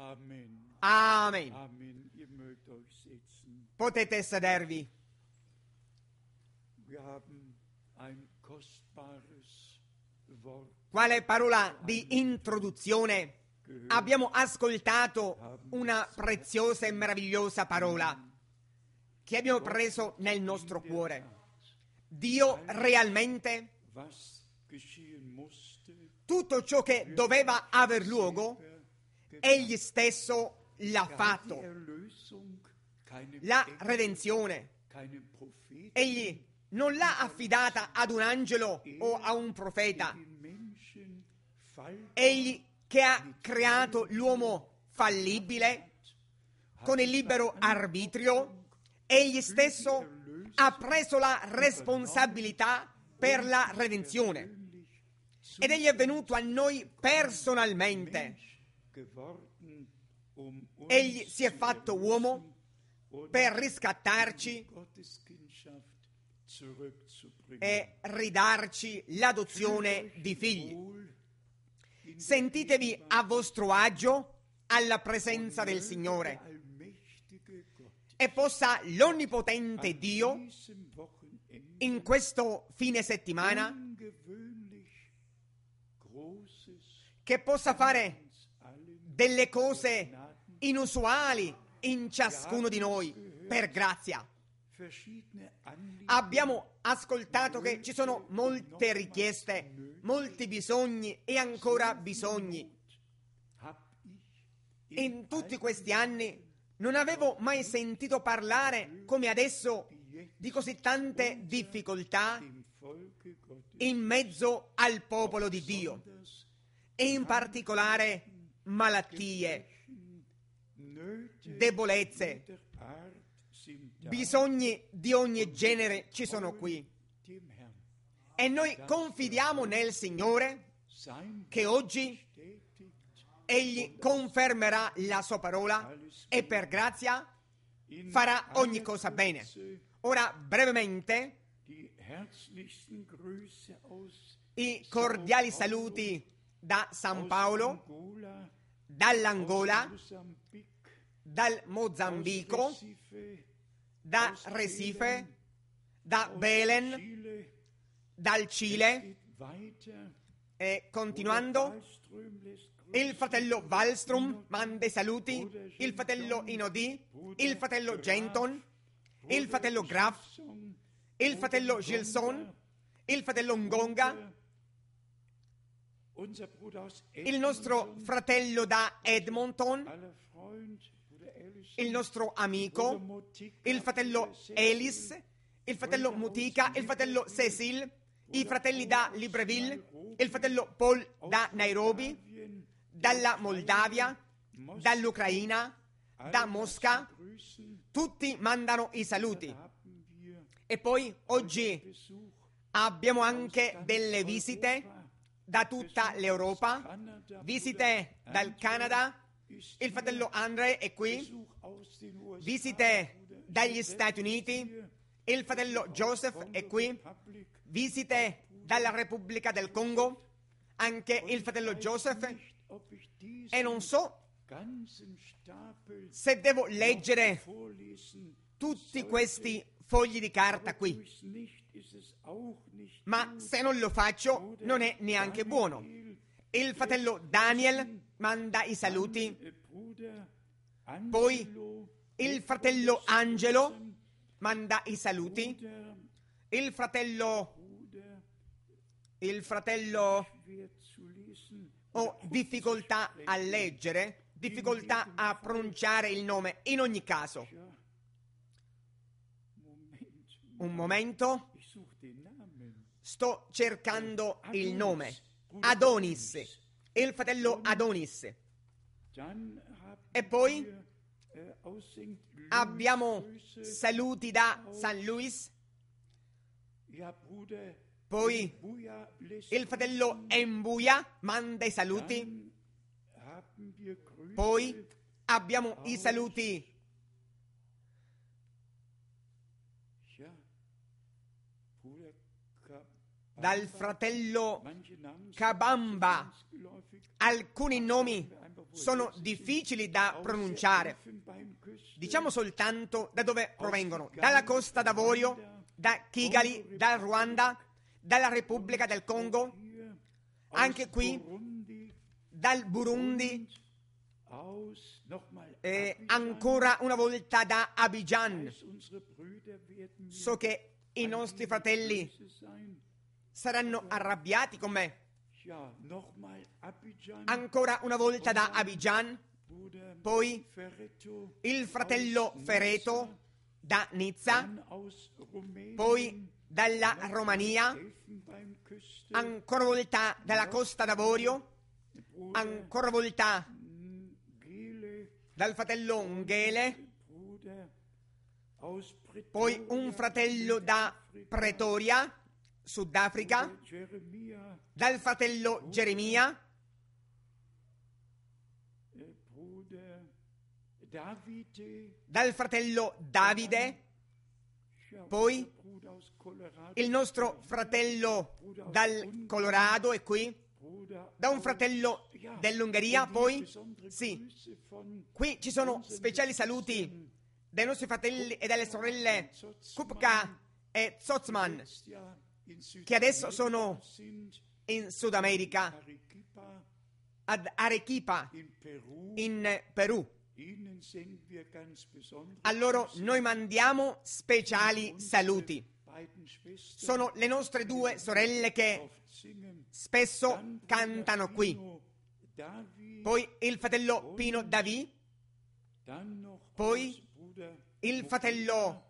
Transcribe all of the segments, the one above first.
Amen. Amen. Amen. Ihr mögt euch setzen. Potete sedervi. Wir haben ein kostbares Wort. Quale parola di introduzione. Abbiamo ascoltato una preziosa e meravigliosa parola che abbiamo preso nel nostro cuore. Dio realmente, Was geschehen musste, tutto ciò che doveva aver luogo, Egli stesso l'ha die fatto. Erlösung keinem La Engel, redenzione, keinem Propheten, Egli non l'ha affidata ad un angelo o a un profeta. den Menschen fall Egli che ha creato l'uomo fallibile con il libero arbitrio, egli stesso ha preso la responsabilità per la redenzione. Ed egli è venuto a noi personalmente. geworden, uns Egli si è zu fatto erlösen uomo und per riscattarci Gottes Kindschaft zurückzubringen. e ridarci l'adozione di figli. Wohl Sentitevi a vostro agio alla presenza del Signore der allmächtige Gott e possa l'onnipotente Dio diesem Wochenende in questo fine settimana ungewöhnlich Großes che possa fare uns allen delle cose inusuali in ciascuno di noi per grazia. verschiedene Anliegen Abbiamo ascoltato che ci sono molte richieste, molti bisogni e ancora bisogni. hab ich In tutti questi anni non avevo mai sentito parlare come adesso di così tante difficoltà dem Volke Gottes in mezzo al popolo di Dio e in particolare malattie, Nöte debolezze, der Art sind da bisogni di ogni genere ci sono qui. dem Herrn. E noi confidiamo nel Signore Sein che oggi bestätigt Egli confermerà la sua parola e per grazia farà ogni cosa bene. Ora, brevemente, die herzlichsten Grüße aus i cordiali saluti da San Paolo, Angola, dall'Angola, Mosambik, dal Mozambico, Recife, da Recife, da Belen, Chile, dal Cile, geht weiter. e continuando, Wallström lässt il fratello Wallström manda i saluti, il fratello Inodi, il fratello Genton, il fratello Graf, Grafsson, il fratello Gilson, il fratello Ngonga, unser Bruder aus il nostro fratello da Edmonton, aller Freund, Bruder Ellis, il nostro Bruder amico, Motika, il fratello Bruder Cecil, Elis, il fratello Mutica, il fratello Cecil, i fratelli da Libreville, il fratello Paul da Nairobi, Moldawien, dalla Moldavia, dall'Ucraina, da Mosca, grüßen. tutti mandano i saluti. Haben wir E poi oggi Besuch abbiamo anche delle visite da tutta l'Europa, Kanada, visite dal Canada, il fratello Andre è qui, Besuch aus den USA, visite dagli Stati Uniti, il fratello Joseph è qui, Republic, visite dalla Repubblica del Congo, anche il fratello Joseph, ob ich diesen e non so ganzen Stapel se devo leggere vorlesen tutti questi fogli di carta qui, tu's nicht, ist es auch nicht ma se non lo faccio non è neanche buono. Il fratello Daniel manda i saluti, Bruder poi Angelo, il fratello Angelo manda i saluti, Bruder, il fratello schwer zu lesen, ho difficoltà a leggere, difficoltà a pronunciare il nome. In ogni caso, un momento, ich suche den Namen. sto cercando il nome. Adonis, il fratello Adonis. Dann E poi wir aus St. Louis abbiamo Grüße. saluti da San Luis, Ja, Bruder poi Buja lässt il fratello Embuia manda i saluti, Dann haben wir Grüße poi abbiamo i saluti ja, Bruder dal fratello manche Namen sind Kabamba, ganz geläufig. alcuni nomi Einfach sono difficili da pronunciare. Diciamo soltanto da dove provengono: dalla Costa d'Avorio, da Kigali, dal Ruanda, dalla Repubblica del Congo, anche qui dal Burundi, ancora una volta da Abidjan. So che i nostri fratelli saranno arrabbiati con me. Ancora una volta da Abidjan, poi il fratello Fereto da Nizza, poi dalla Romania, ancora una volta dalla Costa d'Avorio, ancora una volta dal fratello Ngele, poi un fratello da Pretoria, Sudafrica, dal fratello Geremia, dal fratello Davide, poi il nostro fratello dal Colorado è qui, da un fratello dell'Ungheria, poi sì, qui ci sono speciali saluti dai nostri fratelli e dalle sorelle Kupka e Zotzman, che adesso sono in Sud America, ad Arequipa, in Perù. A loro noi mandiamo speciali saluti. Sono le nostre due sorelle che spesso cantano qui. Poi il fratello Pino Davi, poi il fratello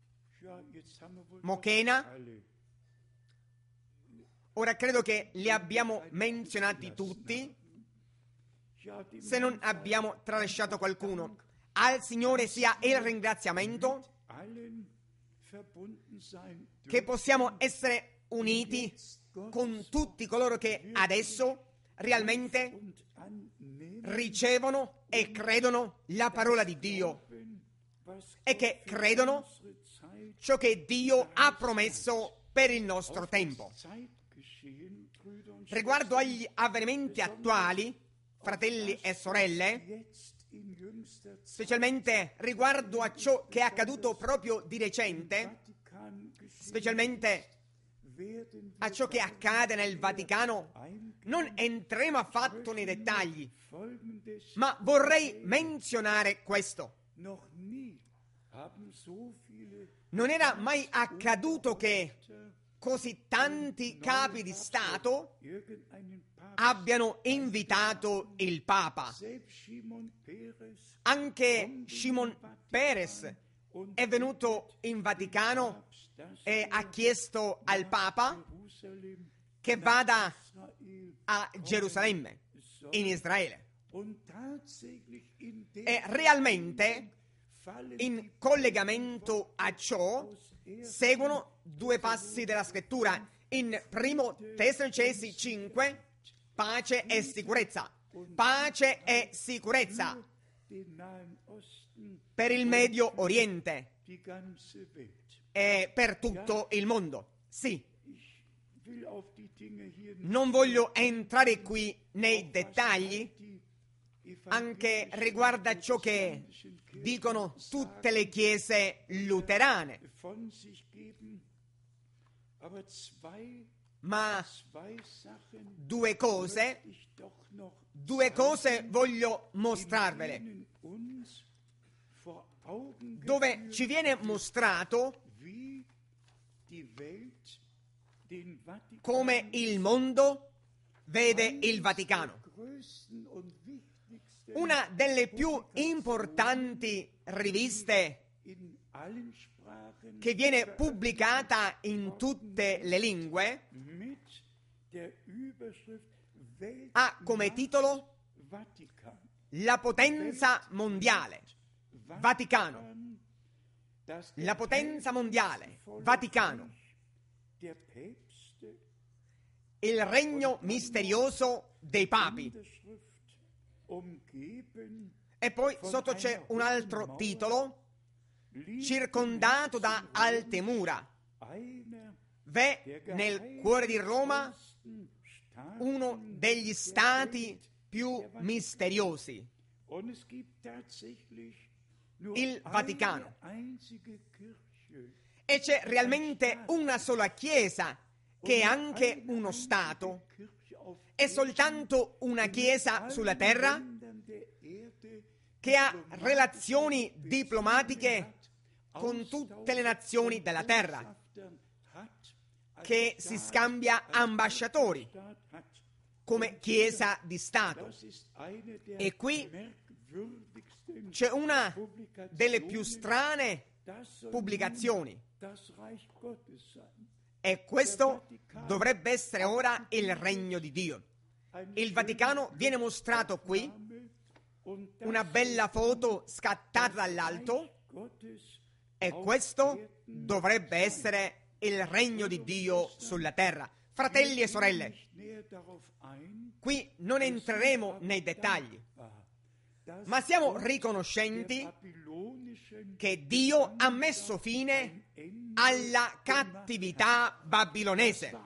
Mokena. Ora credo che li abbiamo menzionati tutti, se non abbiamo tralasciato qualcuno. Al Signore sia il ringraziamento che possiamo essere uniti con tutti coloro che adesso realmente ricevono e credono la parola di Dio e che credono ciò che Dio ha promesso per il nostro tempo. Riguardo agli avvenimenti attuali, fratelli e sorelle, specialmente riguardo a ciò che è accaduto proprio di recente, specialmente a ciò che accade nel Vaticano, non entreremo affatto nei dettagli, ma vorrei menzionare questo. Non era mai accaduto che così tanti capi di Stato abbiano invitato il Papa. Anche Shimon Peres è venuto in Vaticano e ha chiesto al Papa che vada a Gerusalemme, in Israele. E realmente, in collegamento a ciò, seguono due passi della Scrittura. In 1 Tessalonicesi 5, pace e sicurezza. Pace e sicurezza per il Medio Oriente e per tutto il mondo. Sì, non voglio entrare qui nei dettagli, anche riguardo a ciò che dicono tutte le chiese luterane, ma due cose voglio mostrarvele, dove ci viene mostrato come il mondo vede il Vaticano. Una delle più importanti riviste che viene pubblicata in tutte le lingue ha come titolo La potenza mondiale, Vaticano. La potenza mondiale, Vaticano. Il regno misterioso dei papi. E poi sotto c'è un altro titolo: circondato da alte mura. V'è nel cuore di Roma uno degli stati più misteriosi. Und es gibt tatsächlich nur Il Vaticano. eine einzige Kirche. E c'è realmente una sola Chiesa che è anche uno Stato. È soltanto una Chiesa sulla terra che ha relazioni diplomatiche con tutte le nazioni della terra, che si scambia ambasciatori come Chiesa di Stato. E qui c'è una delle più strane pubblicazioni. E questo dovrebbe essere ora il regno di Dio. Il Vaticano viene mostrato qui, una bella foto scattata dall'alto, e questo dovrebbe essere il regno di Dio sulla terra. Fratelli e sorelle, qui non entreremo nei dettagli, ma siamo riconoscenti che Dio ha messo fine alla cattività babilonese.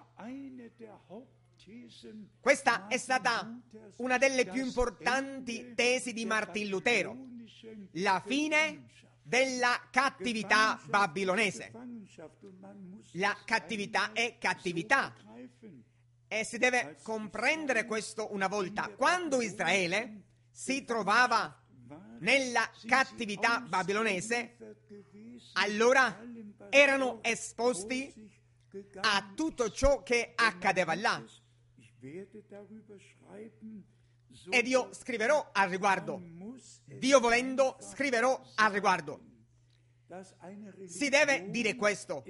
Questa è stata una delle più importanti tesi di Martin Lutero, la fine della cattività babilonese. La cattività è cattività e si deve comprendere questo una volta. Quando Israele si trovava nella cattività babilonese, allora erano esposti a tutto ciò che accadeva là. Ed io scriverò al riguardo. Dio volendo, scriverò al riguardo. Si deve dire questo,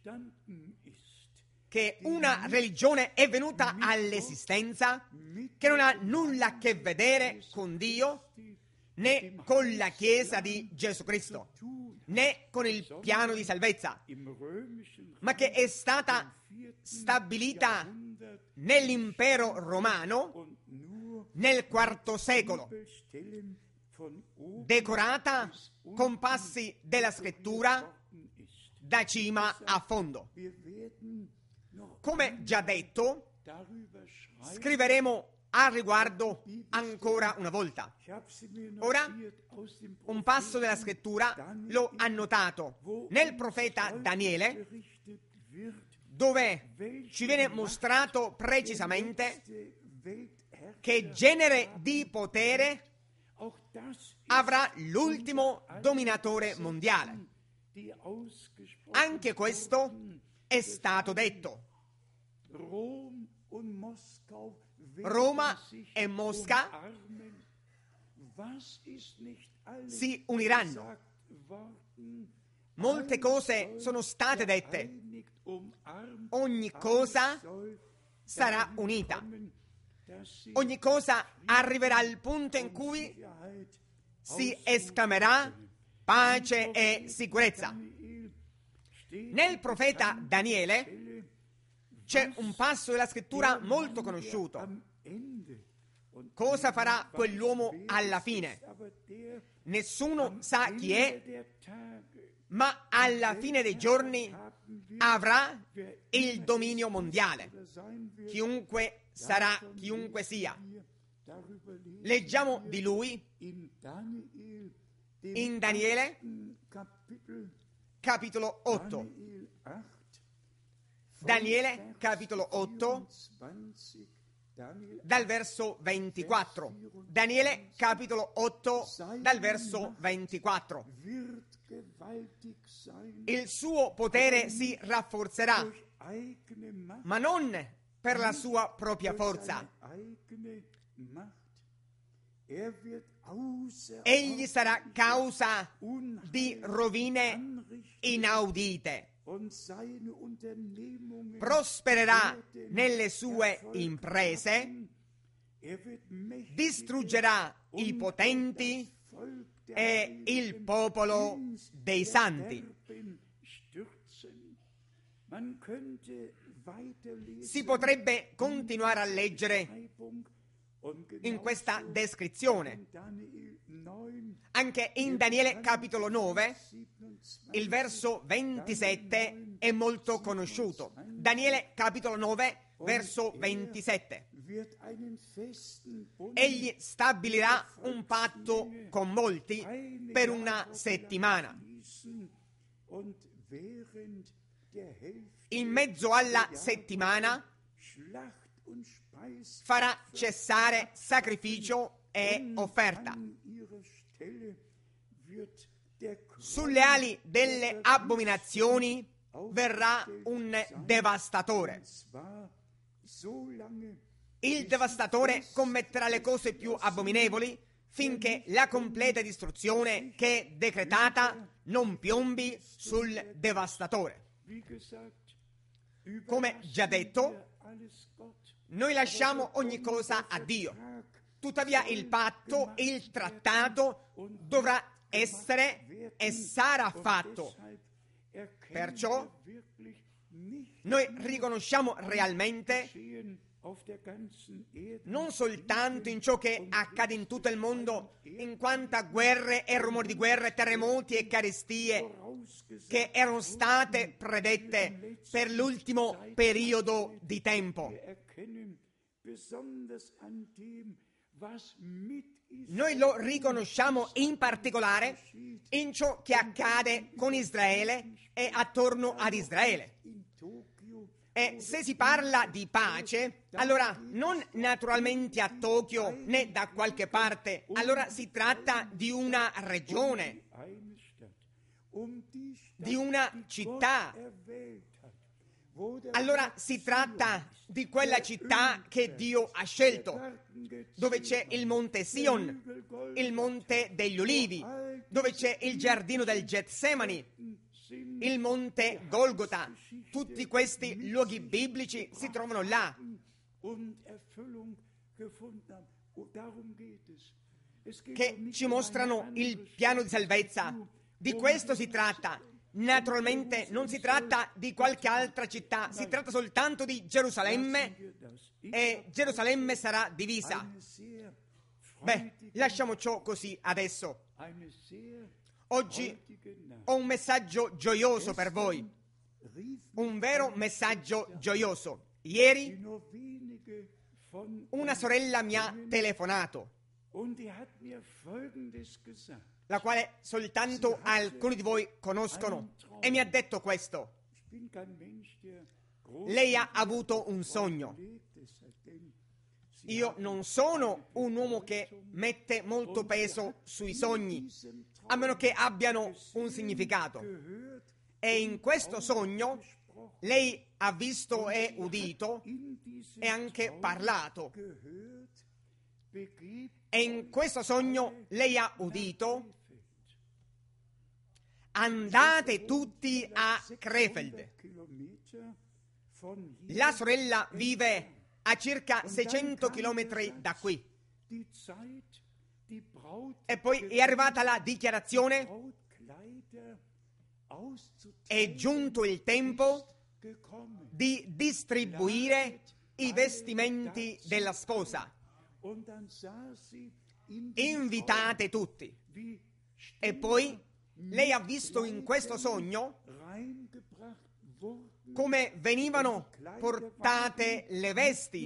che una religione è venuta all'esistenza che non ha nulla a che vedere con Dio, né con la Chiesa di Gesù Cristo, né con il piano di salvezza, ma che è stata stabilita nell'impero romano nel IV secolo, decorata con passi della scrittura da cima a fondo. Come già detto, scriveremo al riguardo ancora una volta. Ora, un passo della scrittura l'ho annotato nel profeta Daniele, dove ci viene mostrato precisamente che genere di potere avrà l'ultimo dominatore mondiale. Anche questo è stato detto. Roma e Mosca si uniranno. Molte cose sono state dette. Ogni cosa sarà unita. Ogni cosa arriverà al punto in cui si esclamerà pace e sicurezza. Nel profeta Daniele c'è un passo della scrittura molto conosciuto. Cosa farà quell'uomo alla fine? Nessuno sa chi è, ma alla fine dei giorni avrà il dominio mondiale. Chiunque sarà, chiunque sia. Leggiamo di lui in Daniele, capitolo 8. Daniele, capitolo 8, dal verso 24. Daniele, capitolo 8, dal verso 24. Il suo potere si rafforzerà, ma non per la sua propria forza. Egli sarà causa di rovine inaudite. Prospererà nelle sue imprese, distruggerà i potenti e il popolo dei santi. Si potrebbe continuare a leggere in questa descrizione. Anche in Daniele capitolo 9, il verso 27 è molto conosciuto. Daniele capitolo 9, verso 27. wird einen festen Bund Egli stabilirà un patto con molti per una settimana. schließen und während der Hälfte In mezzo alla settimana Schlacht und Speis farà cessare sacrificio e offerta. an ihrer Stelle wird der Sulle ali delle abominazioni verrà un devastatore. zwar so lange Il devastatore commetterà le cose più abominevoli finché la completa distruzione che è decretata non piombi sul devastatore. wie gesagt, Come già detto, alles Gott. noi lasciamo ogni cosa a Dio. Tuttavia il patto, il trattato dovrà essere e sarà fatto. Perciò noi riconosciamo realmente non soltanto in ciò che accade in tutto il mondo, in quanto a guerre e rumori di guerre, terremoti e carestie che erano state predette per l'ultimo periodo di tempo. Noi lo riconosciamo in particolare in ciò che accade con Israele e attorno ad Israele. E se si parla di pace, allora non naturalmente a Tokyo né da qualche parte, allora si tratta di una regione, di una città. Allora si tratta di quella città che Dio ha scelto, dove c'è il monte Sion, il monte degli Ulivi, dove c'è il giardino del Getsemani, il monte Golgota. Tutti questi luoghi biblici si trovano là. Che ci mostrano il piano di salvezza. Di questo si tratta. Naturalmente non si tratta di qualche altra città, si tratta soltanto di Gerusalemme e Gerusalemme sarà divisa. Beh, lasciamo ciò così adesso. Oggi ho un messaggio gioioso per voi, un vero messaggio gioioso. Ieri una sorella mi ha telefonato, la quale soltanto alcuni di voi conoscono, e mi ha detto questo: lei ha avuto un sogno. Io non sono un uomo che mette molto peso sui sogni, a meno che abbiano un significato. E in questo sogno lei ha visto e udito e anche parlato. E in questo sogno lei ha udito: andate tutti a Krefeld. La sorella vive a circa 600 chilometri da qui. E poi è arrivata la dichiarazione: è giunto il tempo di distribuire i vestimenti della sposa. Invitate tutti. E poi lei ha visto in questo sogno come venivano portate le vesti.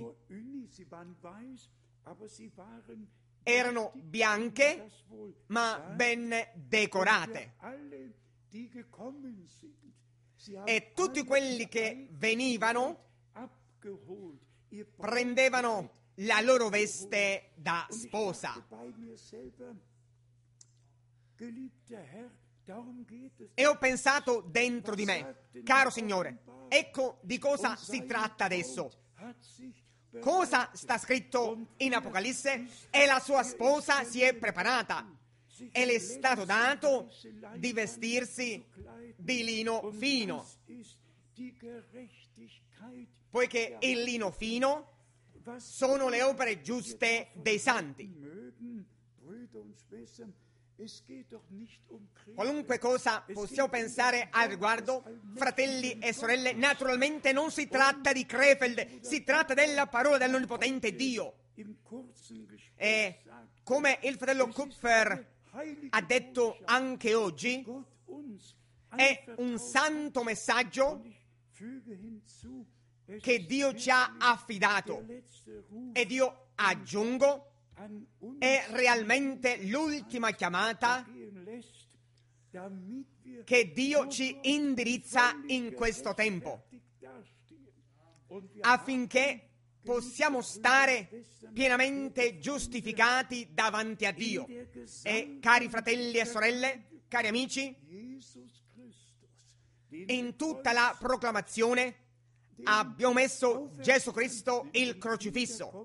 Erano bianche ma ben decorate. E tutti quelli che venivano prendevano la loro veste da sposa. E ho pensato dentro di me: caro Signore, ecco di cosa si tratta adesso. Cosa sta scritto in Apocalisse? E la sua sposa si è preparata e le è stato dato di vestirsi di lino fino, poiché il lino fino sono le opere giuste dei santi. Qualunque cosa possiamo pensare al riguardo, fratelli e sorelle, naturalmente non si tratta di Krefeld, si tratta della parola dell'Onnipotente Dio. E come il fratello Kupfer ha detto anche oggi, è un santo messaggio che Dio ci ha affidato, ed io aggiungo, è realmente l'ultima chiamata che Dio ci indirizza in questo tempo, affinché possiamo stare pienamente giustificati davanti a Dio. E cari fratelli e sorelle, cari amici, in tutta la proclamazione abbiamo messo Gesù Cristo il crocifisso,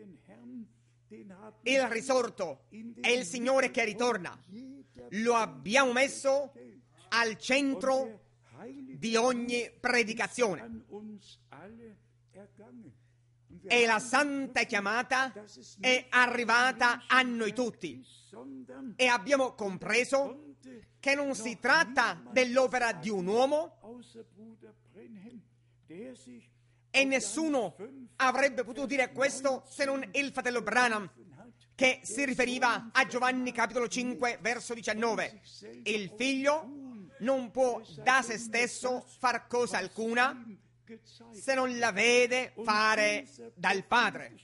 il risorto e il Signore che ritorna. Lo abbiamo messo al centro di ogni predicazione. E la santa chiamata è arrivata a noi tutti, e abbiamo compreso che non si tratta dell'opera di un uomo, e nessuno avrebbe potuto dire questo se non il fratello Branham, che si riferiva a Giovanni capitolo 5 verso 19. Il figlio non può da se stesso far cosa alcuna se non la vede fare dal Padre.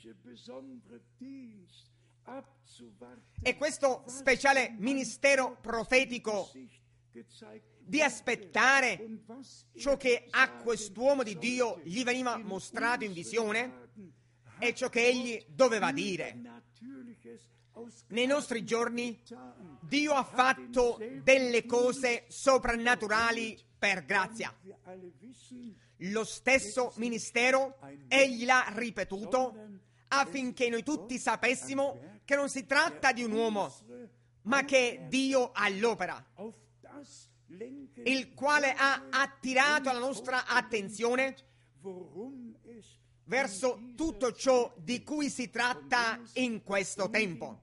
E questo speciale ministero profetico di aspettare ciò che a quest'uomo di Dio gli veniva mostrato in visione e ciò che egli doveva dire. Nei nostri giorni Dio ha fatto delle cose soprannaturali per grazia. Lo stesso ministero egli l'ha ripetuto affinché noi tutti sapessimo che non si tratta di un uomo, ma che Dio all'opera, il quale ha attirato la nostra attenzione verso tutto ciò di cui si tratta in questo tempo.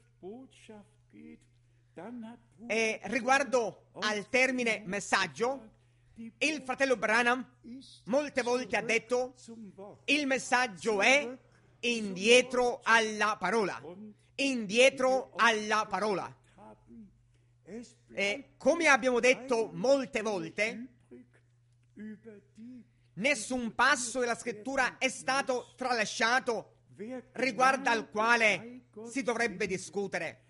E riguardo al termine messaggio, il fratello Branham molte volte ha detto: il messaggio è indietro alla parola, indietro alla parola. E come abbiamo detto molte volte, nessun passo della scrittura è stato tralasciato riguardo al quale si dovrebbe discutere.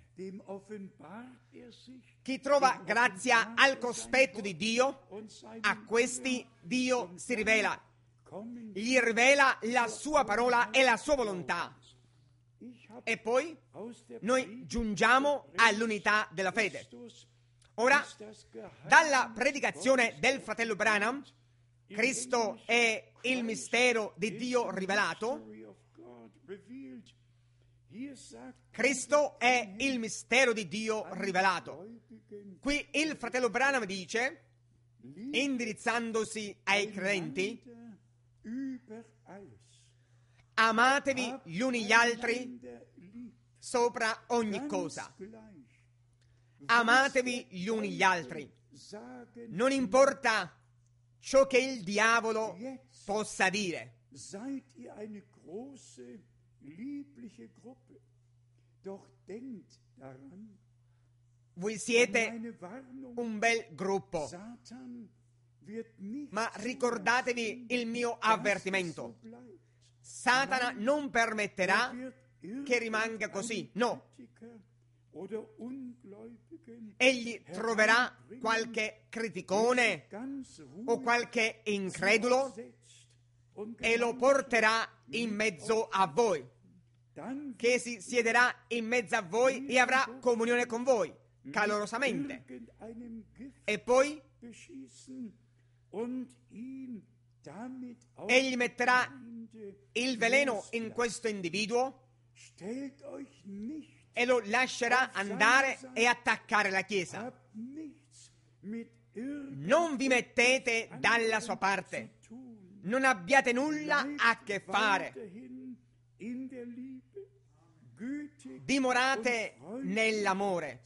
Chi trova grazia al cospetto di Dio, a questi Dio si rivela. Gli rivela la sua parola e la sua volontà. E poi noi giungiamo all'unità della fede. Ora, dalla predicazione del fratello Branham, Cristo è il mistero di Dio rivelato. Cristo è il mistero di Dio rivelato. Qui il fratello Branham dice, indirizzandosi ai credenti: amatevi gli uni gli altri sopra ogni cosa. Amatevi gli uni gli altri. Non importa ciò che il diavolo possa dire. Voi siete un bel gruppo, ma ricordatevi il mio avvertimento. Satana non permetterà che rimanga così, no. Egli troverà qualche criticone o qualche incredulo e lo porterà in mezzo a voi, che si siederà in mezzo a voi e avrà comunione con voi calorosamente, e poi egli metterà il veleno in questo individuo e lo lascerà andare e attaccare la Chiesa. Non vi mettete dalla sua parte, non abbiate nulla a che fare, dimorate nell'amore,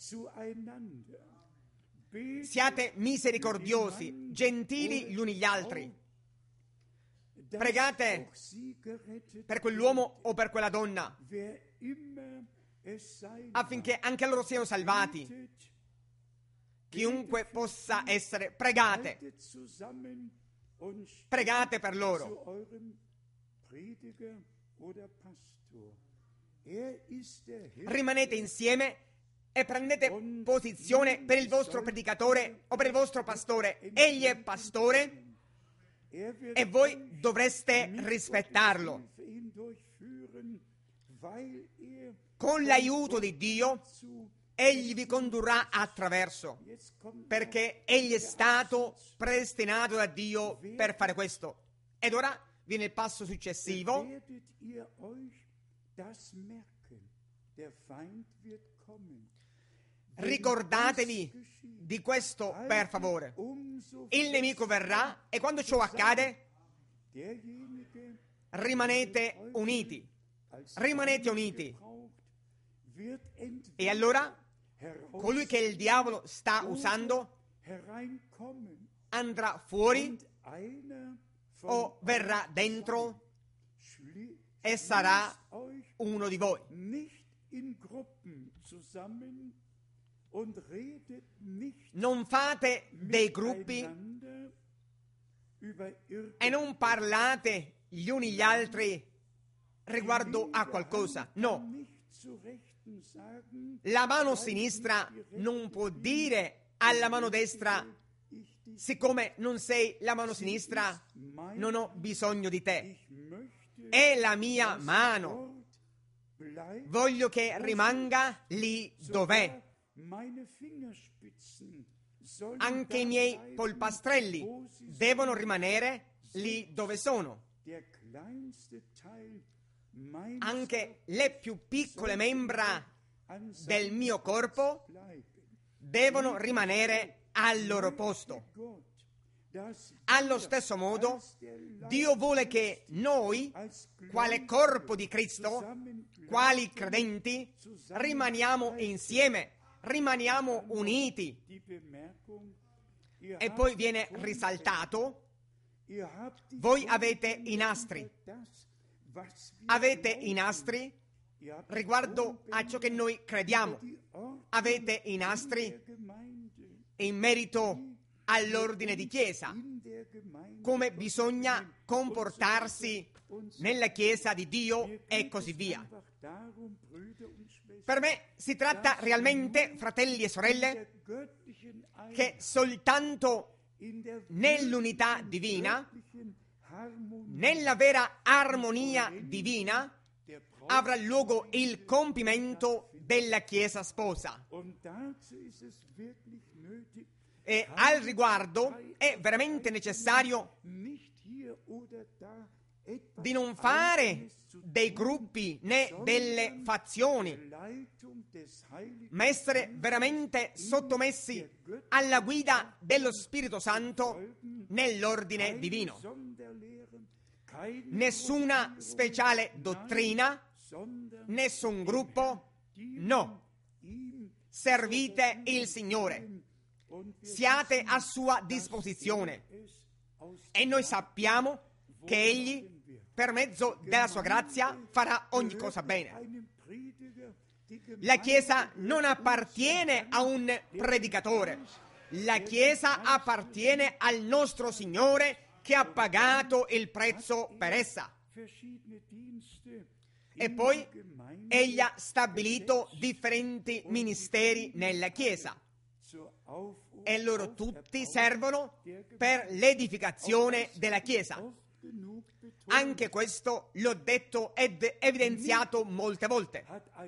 siate misericordiosi, gentili gli uni gli altri, pregate per quell'uomo o per quella donna affinché anche loro siano salvati. Chiunque possa essere, pregate. pregate per loro. Rimanete insieme e prendete posizione per il vostro predicatore o per il vostro pastore. Egli è pastore e voi dovreste rispettarlo. Con l'aiuto di Dio, egli vi condurrà attraverso, perché egli è stato predestinato da Dio per fare questo. Ed ora viene il passo successivo. Ricordatevi di questo, per favore. Il nemico verrà e quando ciò accade, rimanete uniti. Rimanete uniti. E allora, colui che il diavolo sta usando andrà fuori o verrà dentro e sarà uno di voi. Non fate dei gruppi e non parlate gli uni gli altri riguardo a qualcosa. No. La mano sinistra non può dire alla mano destra: siccome non sei la mano sinistra, non ho bisogno di te. È la mia mano. Voglio che rimanga lì dov'è. Anche i miei polpastrelli devono rimanere lì dove sono. Anche le più piccole membra del mio corpo devono rimanere al loro posto. Allo stesso modo, Dio vuole che noi, quale corpo di Cristo, quali credenti, rimaniamo insieme, rimaniamo uniti. E poi viene risaltato: voi avete i nastri. Avete i nastri riguardo a ciò che noi crediamo. Avete i nastri in merito all'ordine di chiesa, come bisogna comportarsi nella chiesa di Dio e così via. Per me si tratta realmente, fratelli e sorelle, che soltanto nell'unità divina, nella vera armonia divina, avrà luogo il compimento della Chiesa sposa. E al riguardo è veramente necessario di non fare dei gruppi né delle fazioni, ma essere veramente sottomessi alla guida dello Spirito Santo nell'ordine divino. Nessuna speciale dottrina, nessun gruppo, no. Servite il Signore, siate a sua disposizione e noi sappiamo che Egli, per mezzo della sua grazia, farà ogni cosa bene. La Chiesa non appartiene a un predicatore, la Chiesa appartiene al nostro Signore che ha pagato il prezzo per essa. E poi egli ha stabilito differenti ministeri nella Chiesa e loro tutti servono per l'edificazione della Chiesa. Anche questo l'ho detto ed evidenziato molte volte.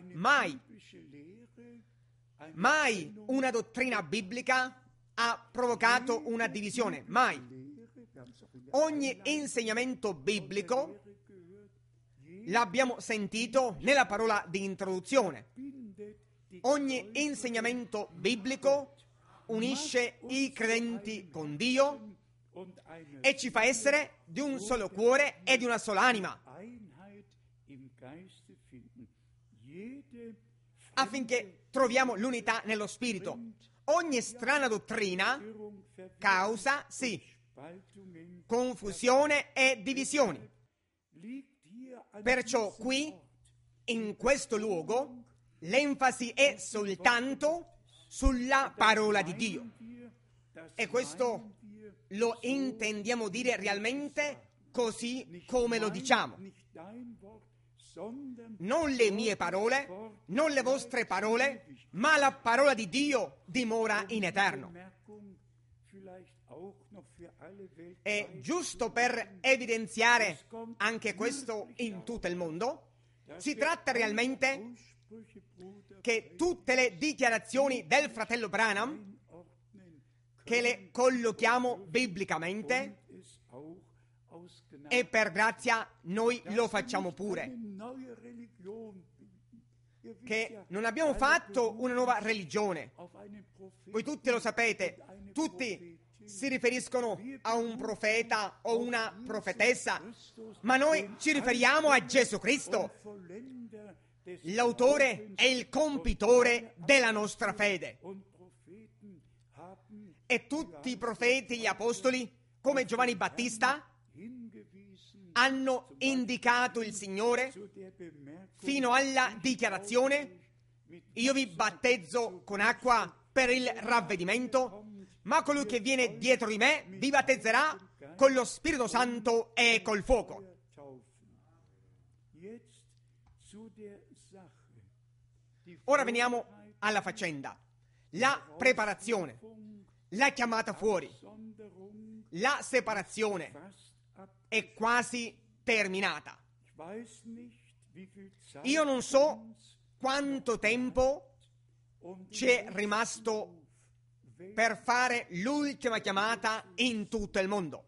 Mai una dottrina biblica ha provocato una divisione, mai. Ogni insegnamento biblico, l'abbiamo sentito nella parola di introduzione, ogni insegnamento biblico unisce i credenti con Dio e ci fa essere di un solo cuore e di una sola anima, affinché troviamo l'unità nello Spirito. Ogni strana dottrina causa, sì, confusione e divisioni. Perciò qui, in questo luogo, l'enfasi è soltanto sulla parola di Dio. E questo lo intendiamo dire realmente così come lo diciamo. Non le mie parole, non le vostre parole, ma la parola di Dio dimora in eterno. E giusto per evidenziare anche questo in tutto il mondo, si tratta realmente che tutte le dichiarazioni del fratello Branham, che le collochiamo biblicamente, e per grazia noi lo facciamo pure, che non abbiamo fatto una nuova religione. Voi tutti lo sapete, tutti si riferiscono a un profeta o una profetessa, ma noi ci riferiamo a Gesù Cristo, l'autore e il compitore della nostra fede. E tutti i profeti e gli apostoli, come Giovanni Battista, hanno indicato il Signore fino alla dichiarazione: io vi battezzo con acqua per il ravvedimento, ma colui che viene dietro di me vi battezzerà con lo Spirito Santo e col fuoco. Ora veniamo alla faccenda. La preparazione, la chiamata fuori, la separazione è quasi terminata. Io non so quanto tempo ci è rimasto per fare l'ultima chiamata in tutto il mondo.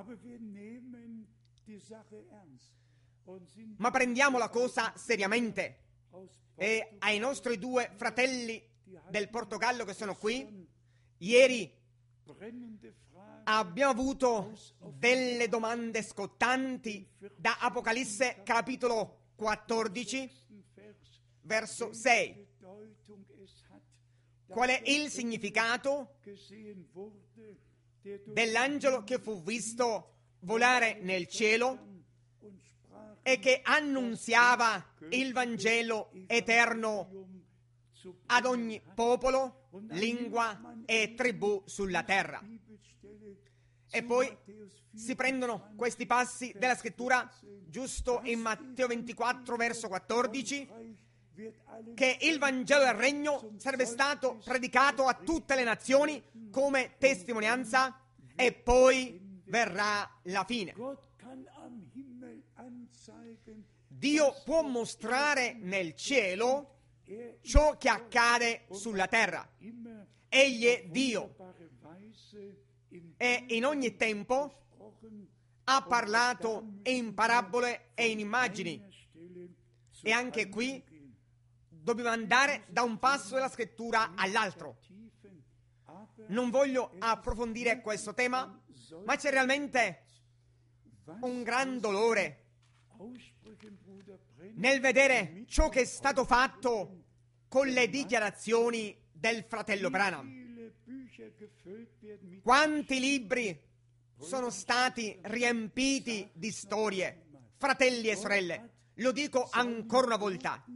Ma prendiamo la cosa seriamente, e ai nostri due fratelli del Portogallo che sono qui, ieri abbiamo avuto delle domande scottanti da Apocalisse capitolo 14 verso 6. Qual è il significato dell'angelo che fu visto volare nel cielo e che annunziava il Vangelo eterno ad ogni popolo, lingua e tribù sulla terra? E poi si prendono questi passi della scrittura giusto in Matteo 24 verso 14, che il Vangelo del Regno sarebbe stato predicato a tutte le nazioni come testimonianza, e poi verrà la fine. Dio può mostrare nel cielo ciò che accade sulla terra. Egli è Dio e in ogni tempo ha parlato in parabole e in immagini. E anche qui dobbiamo andare da un passo della scrittura all'altro. Non voglio approfondire questo tema, ma c'è realmente un gran dolore nel vedere ciò che è stato fatto con le dichiarazioni del fratello Branham. Quanti libri sono stati riempiti di storie, fratelli e sorelle, lo dico ancora una volta.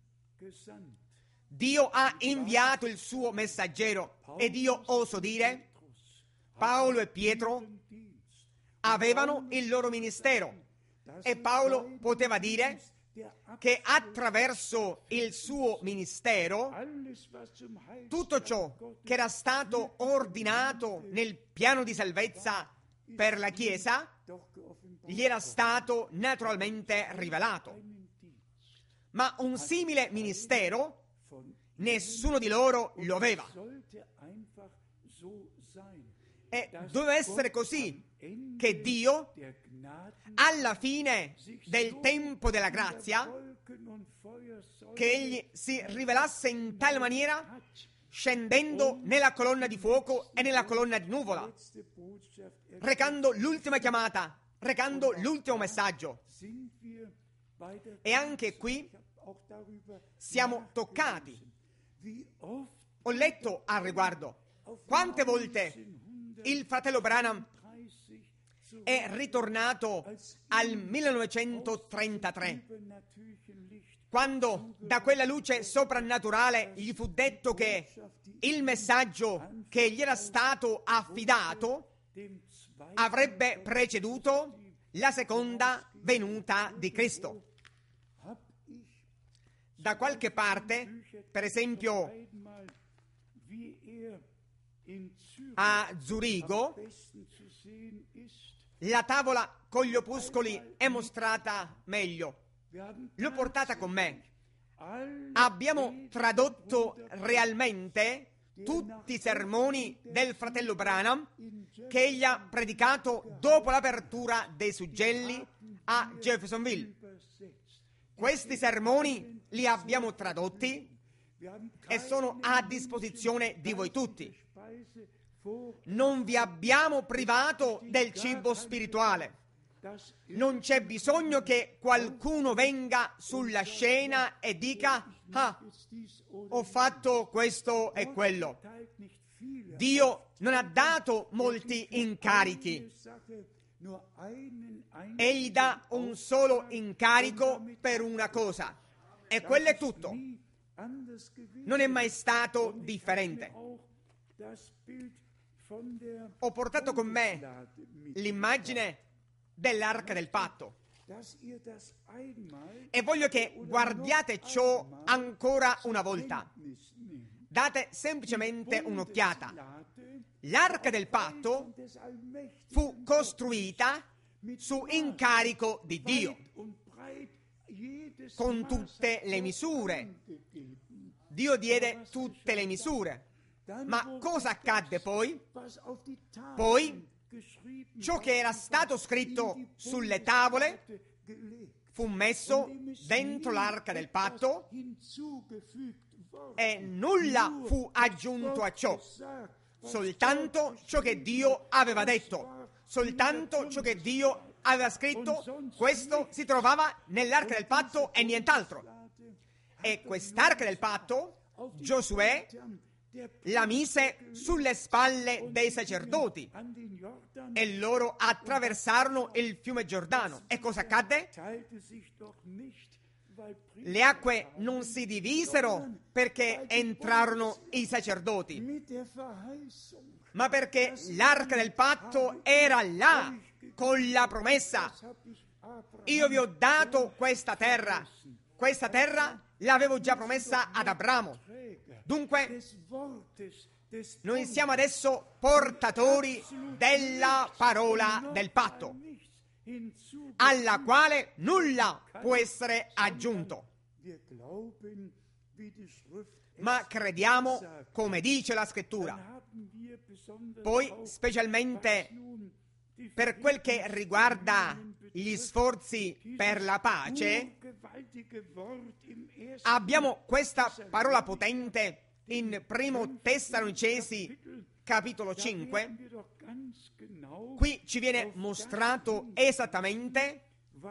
Dio ha inviato il suo messaggero, ed io oso dire, Paolo e Pietro avevano il loro ministero, e Paolo poteva dire che attraverso il suo ministero tutto ciò che era stato ordinato nel piano di salvezza per la Chiesa gli era stato naturalmente rivelato. Ma un simile ministero nessuno di loro lo aveva, e doveva essere così che Dio, alla fine del tempo della grazia, che egli si rivelasse in tale maniera, scendendo nella colonna di fuoco e nella colonna di nuvola, recando l'ultima chiamata, recando l'ultimo messaggio. E anche qui siamo toccati. Ho letto al riguardo quante volte il fratello Branham è ritornato al 1933, quando da quella luce soprannaturale gli fu detto che il messaggio che gli era stato affidato avrebbe preceduto la seconda venuta di Cristo. Da qualche parte, per esempio a Zurigo, la tavola con gli opuscoli è mostrata meglio. L'ho portata con me. Abbiamo tradotto realmente tutti i sermoni del fratello Branham che egli ha predicato dopo l'apertura dei suggelli a Jeffersonville. Questi sermoni li abbiamo tradotti e sono a disposizione di voi tutti. Non vi abbiamo privato del cibo spirituale. Non c'è bisogno che qualcuno venga sulla scena e dica: ah, ho fatto questo e quello. Dio non ha dato molti incarichi. Egli dà un solo incarico per una cosa, e quello è tutto. Non è mai stato differente. Ho portato con me l'immagine dell'arca del patto e voglio che guardiate ciò ancora una volta. Date semplicemente un'occhiata. L'arca del patto fu costruita su incarico di Dio, con tutte le misure. Dio diede tutte le misure. Ma cosa accadde poi? Poi, ciò che era stato scritto sulle tavole fu messo dentro l'arca del patto e nulla fu aggiunto a ciò. Soltanto ciò che Dio aveva detto, soltanto ciò che Dio aveva scritto, questo si trovava nell'arca del patto e nient'altro. E quest'arca del patto, Giosuè la mise sulle spalle dei sacerdoti e loro attraversarono il fiume Giordano. E cosa accadde? Le acque non si divisero perché entrarono i sacerdoti, ma perché l'arca del patto era là con la promessa: io vi ho dato questa terra l'avevo già promessa ad Abramo. Dunque, noi siamo adesso portatori della parola del patto, alla quale nulla può essere aggiunto. Ma crediamo come dice la Scrittura. Poi, specialmente per quel che riguarda gli sforzi per la pace, abbiamo questa parola potente in Primo Tessalonicesi capitolo 5. Qui ci viene mostrato esattamente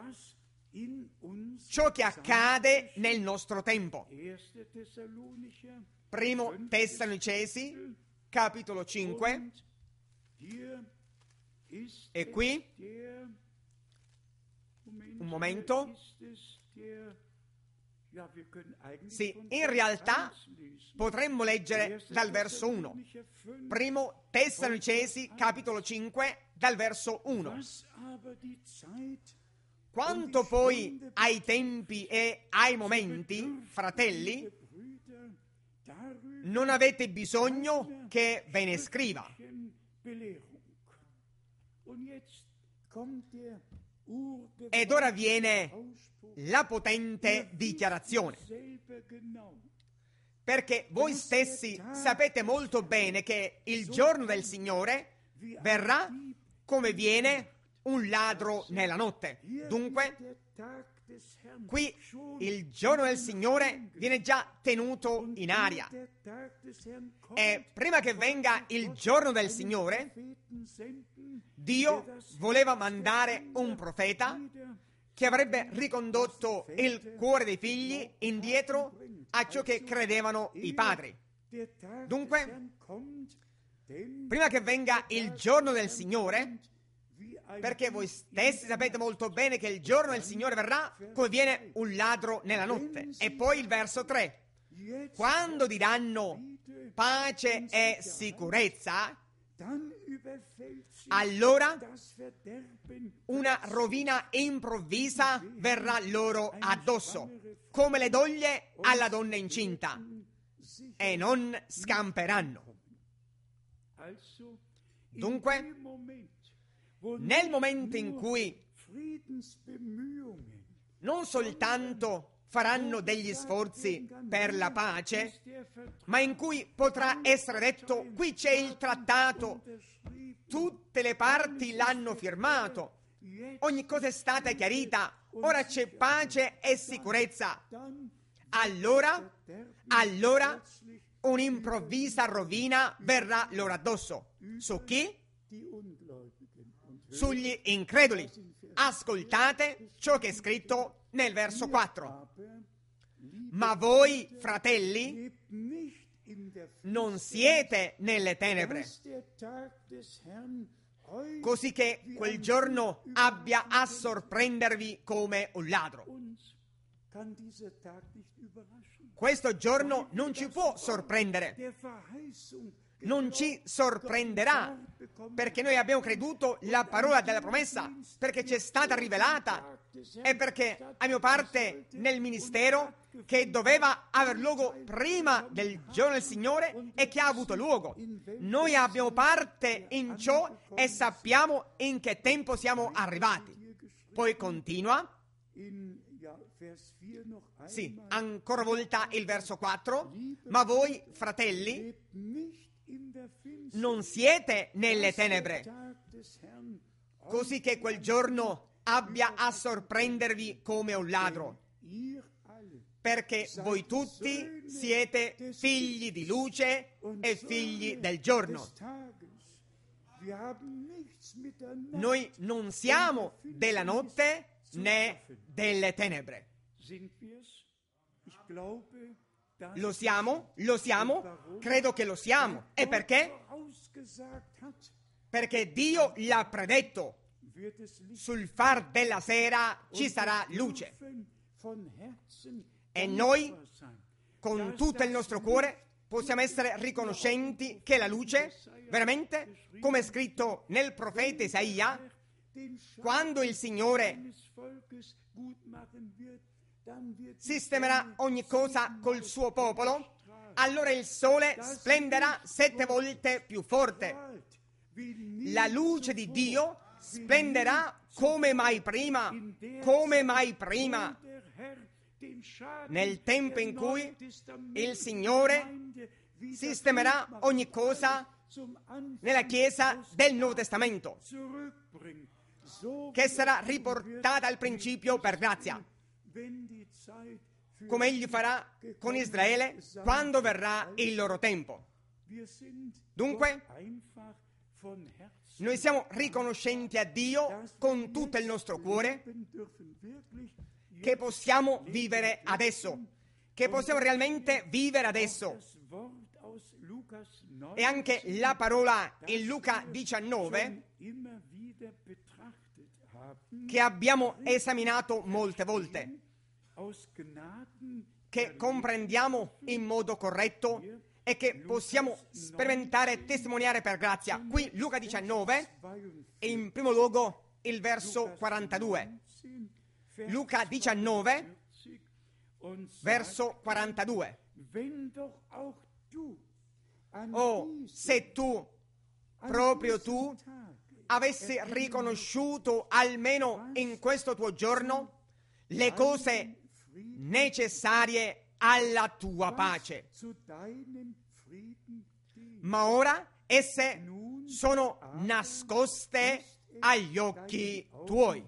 ciò che accade nel nostro tempo. Primo Tessalonicesi capitolo 5. E qui, un momento, sì, in realtà potremmo leggere dal verso 1. Primo Tessalonicesi capitolo 5 dal verso 1. Quanto poi ai tempi e ai momenti, fratelli, non avete bisogno che ve ne scriva. Ed ora viene la potente dichiarazione, perché voi stessi sapete molto bene che il giorno del Signore verrà come viene un ladro nella notte. Dunque, qui il giorno del Signore viene già tenuto in aria. E prima che venga il giorno del Signore, Dio voleva mandare un profeta che avrebbe ricondotto il cuore dei figli indietro a ciò che credevano i padri. Dunque, prima che venga il giorno del Signore, perché voi stessi sapete molto bene che il giorno del Signore verrà come viene un ladro nella notte. E poi il verso 3. Quando diranno pace e sicurezza, allora una rovina improvvisa verrà loro addosso, come le doglie alla donna incinta, e non scamperanno. Dunque, nel momento in cui non soltanto faranno degli sforzi per la pace, ma in cui potrà essere detto: qui c'è il trattato, tutte le parti l'hanno firmato, ogni cosa è stata chiarita, ora c'è pace e sicurezza. Allora un'improvvisa rovina verrà loro addosso. Su chi? Sugli increduli. Ascoltate ciò che è scritto nel verso 4. Ma voi, fratelli, non siete nelle tenebre, così che quel giorno abbia a sorprendervi come un ladro. Questo giorno non ci può sorprendere, non ci sorprenderà, perché noi abbiamo creduto la parola della promessa, perché ci è stata rivelata e perché abbiamo parte nel ministero che doveva aver luogo prima del giorno del Signore e che ha avuto luogo. Noi abbiamo parte in ciò e sappiamo in che tempo siamo arrivati. Poi continua. Sì, ancora volta il verso 4. Ma voi, fratelli, non siete nelle tenebre, così che quel giorno abbia a sorprendervi come un ladro, perché voi tutti siete figli di luce e figli del giorno. Noi non siamo della notte né delle tenebre. Lo siamo, credo che lo siamo. E perché? Perché Dio l'ha predetto. Sul far della sera ci sarà luce. E noi, con tutto il nostro cuore, possiamo essere riconoscenti che la luce, veramente, come è scritto nel profeta Isaia, quando il Signore sistemerà ogni cosa col suo popolo, allora il sole splenderà 7 volte più forte. La luce di Dio splenderà come mai prima, nel tempo in cui il Signore sistemerà ogni cosa nella Chiesa del Nuovo Testamento, che sarà riportata al principio per grazia, come Egli farà con Israele quando verrà il loro tempo. Dunque, noi siamo riconoscenti a Dio con tutto il nostro cuore che possiamo vivere adesso, che possiamo realmente vivere adesso. E anche la parola in Luca 19, che abbiamo esaminato molte volte, che comprendiamo in modo corretto e che possiamo sperimentare e testimoniare per grazia. Qui Luca 19, e in primo luogo il verso 42. Luca 19, verso 42. Oh, se tu, proprio tu, avessi riconosciuto almeno in questo tuo giorno le cose necessarie alla tua pace. Ma ora esse sono nascoste agli occhi tuoi.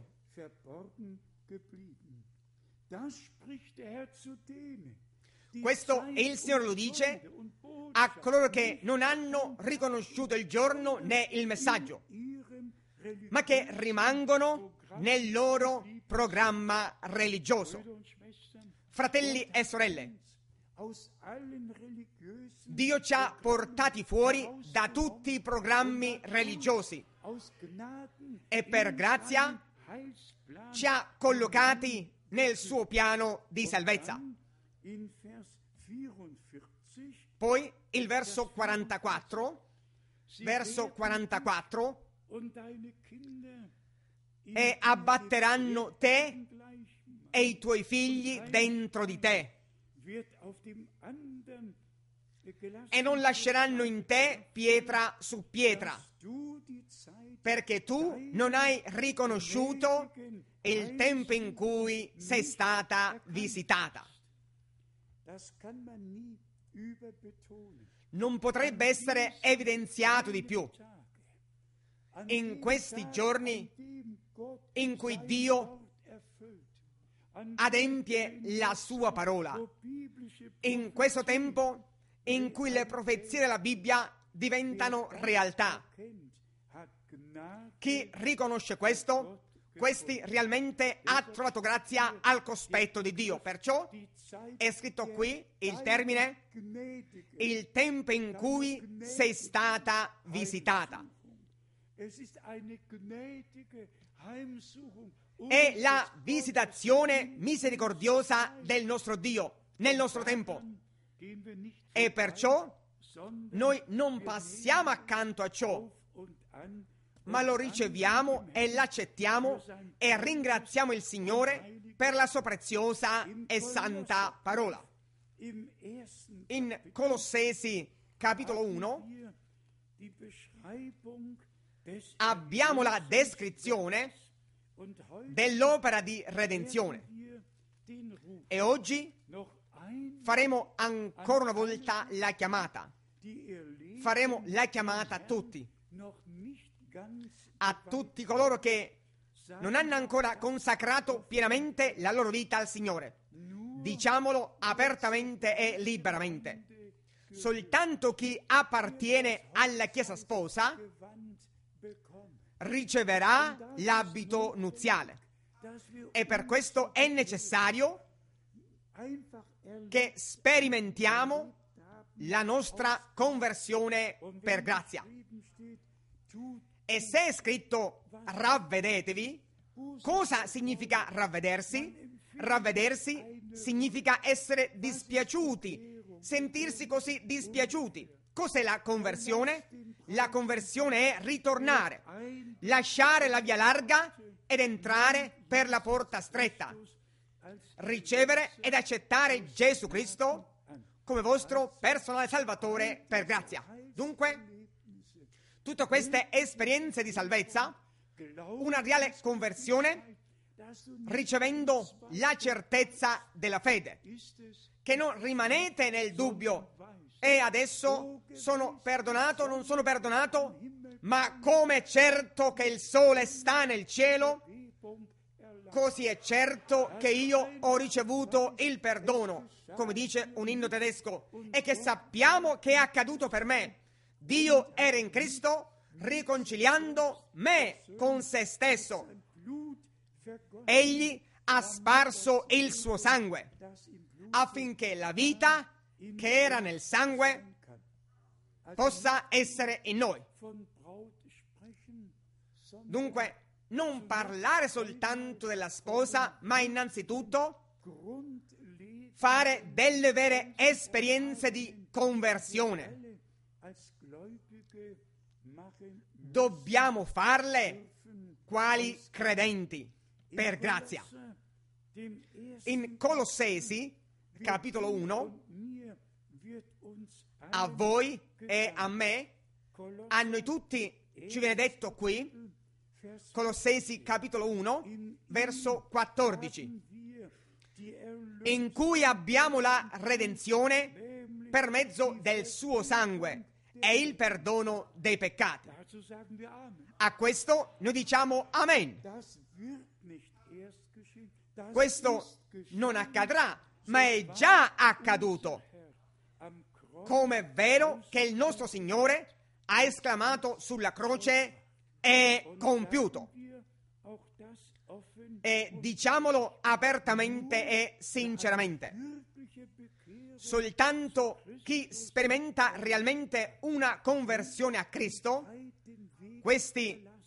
Questo il Signore lo dice a coloro che non hanno riconosciuto il giorno né il messaggio, ma che rimangono nel loro programma religioso. Fratelli e sorelle, Dio ci ha portati fuori da tutti i programmi religiosi, e per grazia ci ha collocati nel suo piano di salvezza. Poi il verso 44, e abbatteranno te e i tuoi figli dentro di te, e non lasceranno in te pietra su pietra, perché tu non hai riconosciuto il tempo in cui sei stata visitata. Non potrebbe essere evidenziato di più. In questi giorni in cui Dio adempie la sua parola, in questo tempo in cui le profezie della Bibbia diventano realtà, chi riconosce questo, questi realmente ha trovato grazia al cospetto di Dio. Perciò è scritto qui il termine, il tempo in cui sei stata visitata. È la visitazione misericordiosa del nostro Dio nel nostro tempo, e perciò noi non passiamo accanto a ciò, ma lo riceviamo e l'accettiamo e ringraziamo il Signore per la sua preziosa e santa parola. In Colossesi capitolo 1 abbiamo la descrizione dell'opera di redenzione, e oggi faremo ancora una volta la chiamata. Faremo la chiamata a tutti coloro che non hanno ancora consacrato pienamente la loro vita al Signore. Diciamolo apertamente e liberamente. Soltanto chi appartiene alla Chiesa sposa riceverà l'abito nuziale, e per questo è necessario che sperimentiamo la nostra conversione per grazia. E se è scritto ravvedetevi, cosa significa ravvedersi? Ravvedersi significa essere dispiaciuti, sentirsi così dispiaciuti. Cos'è la conversione? La conversione è ritornare, lasciare la via larga ed entrare per la porta stretta, ricevere ed accettare Gesù Cristo come vostro personale Salvatore per grazia. Dunque, tutte queste esperienze di salvezza, una reale conversione, ricevendo la certezza della fede, che non rimanete nel dubbio, e adesso sono perdonato, non sono perdonato, ma come è certo che il sole sta nel cielo, così è certo che io ho ricevuto il perdono, come dice un inno tedesco, e che sappiamo che è accaduto per me. Dio era in Cristo riconciliando me con se stesso. Egli ha sparso il suo sangue affinché la vita che era nel sangue possa essere in noi. Dunque, non parlare soltanto della sposa, ma innanzitutto fare delle vere esperienze di conversione. Dobbiamo farle quali credenti per grazia. In Colossesi capitolo 1, a voi e a me, a noi tutti, ci viene detto qui, Colossesi capitolo 1, verso 14, in cui abbiamo la redenzione per mezzo del suo sangue e il perdono dei peccati. A questo noi diciamo Amen. Questo non accadrà, ma è già accaduto. Come è vero che il nostro Signore ha esclamato sulla croce: è compiuto. E diciamolo apertamente e sinceramente, soltanto chi sperimenta realmente una conversione a Cristo, questi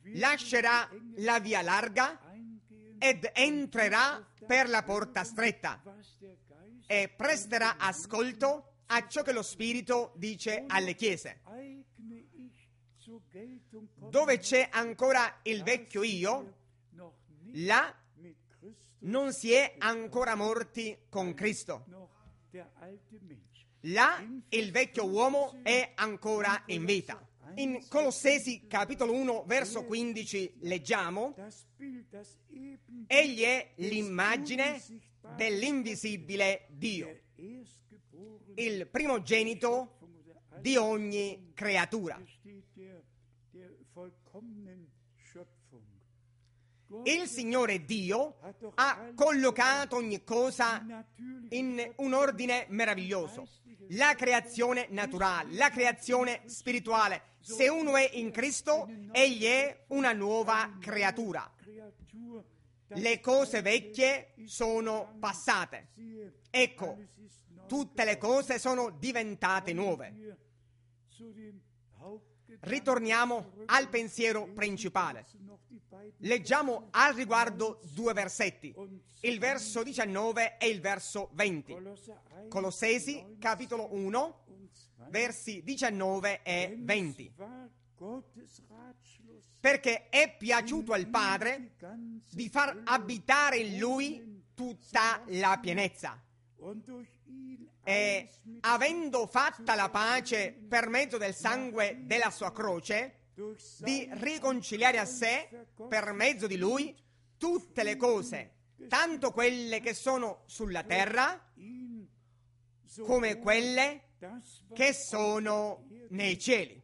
lascerà la via larga ed entrerà per la porta stretta e presterà ascolto a ciò che lo Spirito dice alle chiese. Dove c'è ancora il vecchio io, là non si è ancora morti con Cristo. Là il vecchio uomo è ancora in vita. In Colossesi capitolo 1 verso 15 leggiamo: Egli è l'immagine dell'invisibile Dio, il primogenito di ogni creatura. Il Signore Dio ha collocato ogni cosa in un ordine meraviglioso. La creazione naturale, la creazione spirituale. Se uno è in Cristo, egli è una nuova creatura. Le cose vecchie sono passate. Ecco, tutte le cose sono diventate nuove. Ritorniamo al pensiero principale. Leggiamo al riguardo due versetti, il verso 19 e il verso 20. Colossesi, capitolo 1, versi 19 e 20. Perché è piaciuto al Padre di far abitare in Lui tutta la pienezza. E avendo fatta la pace per mezzo del sangue della sua croce, di riconciliare a sé, per mezzo di Lui, tutte le cose, tanto quelle che sono sulla terra, come quelle che sono nei cieli.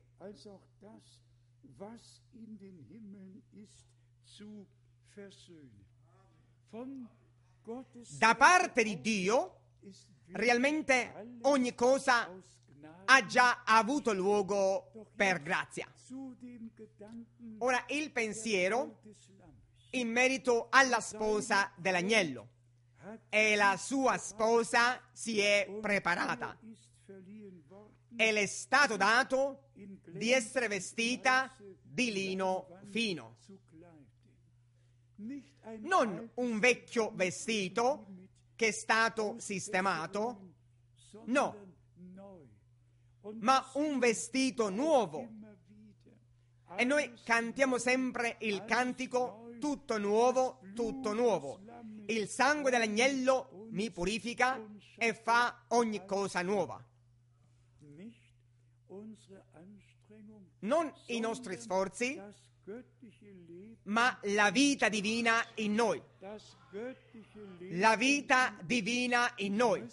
Da parte di Dio, realmente ogni cosa ha già avuto luogo per grazia. Ora il pensiero in merito alla sposa dell'agnello. E la sua sposa si è preparata e le è stato dato di essere vestita di lino fino. Non un vecchio vestito che è stato sistemato, no, ma un vestito nuovo. E noi cantiamo sempre il cantico tutto nuovo, tutto nuovo. Il sangue dell'agnello mi purifica e fa ogni cosa nuova. Non i nostri sforzi, ma la vita divina in noi. La vita divina in noi.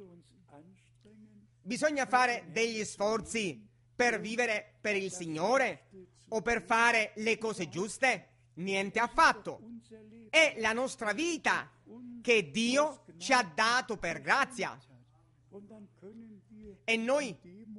Bisogna fare degli sforzi per vivere per il Signore o per fare le cose giuste? Niente affatto. È la nostra vita che Dio ci ha dato per grazia. E noi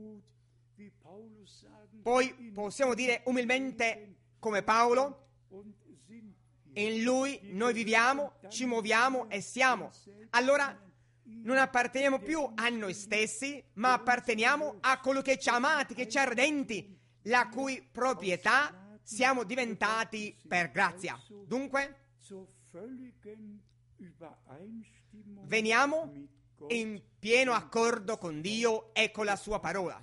poi possiamo dire umilmente come Paolo: in Lui noi viviamo, ci muoviamo e siamo. Allora non apparteniamo più a noi stessi, ma apparteniamo a colui che ci ha amati, che ci ha redenti, la cui proprietà siamo diventati per grazia. Dunque, veniamo in pieno accordo con Dio e con la sua parola.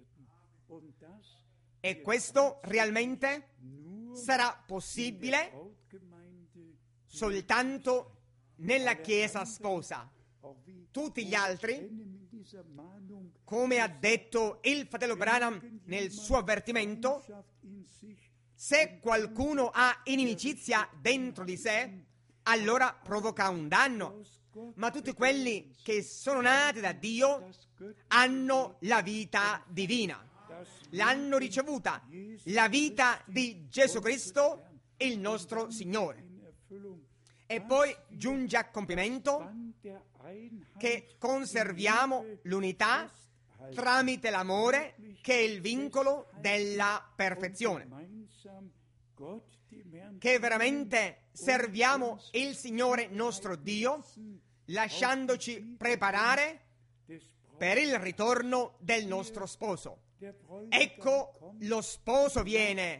E questo realmente sarà possibile soltanto nella Chiesa sposa. Tutti gli altri, come ha detto il fratello Branham nel suo avvertimento, se qualcuno ha inimicizia dentro di sé, allora provoca un danno. Ma tutti quelli che sono nati da Dio hanno la vita divina. L'hanno ricevuta, la vita di Gesù Cristo, il nostro Signore. E poi giunge a compimento che conserviamo l'unità tramite l'amore, che è il vincolo della perfezione. Che veramente serviamo il Signore nostro Dio, lasciandoci preparare per il ritorno del nostro sposo. Ecco, lo sposo viene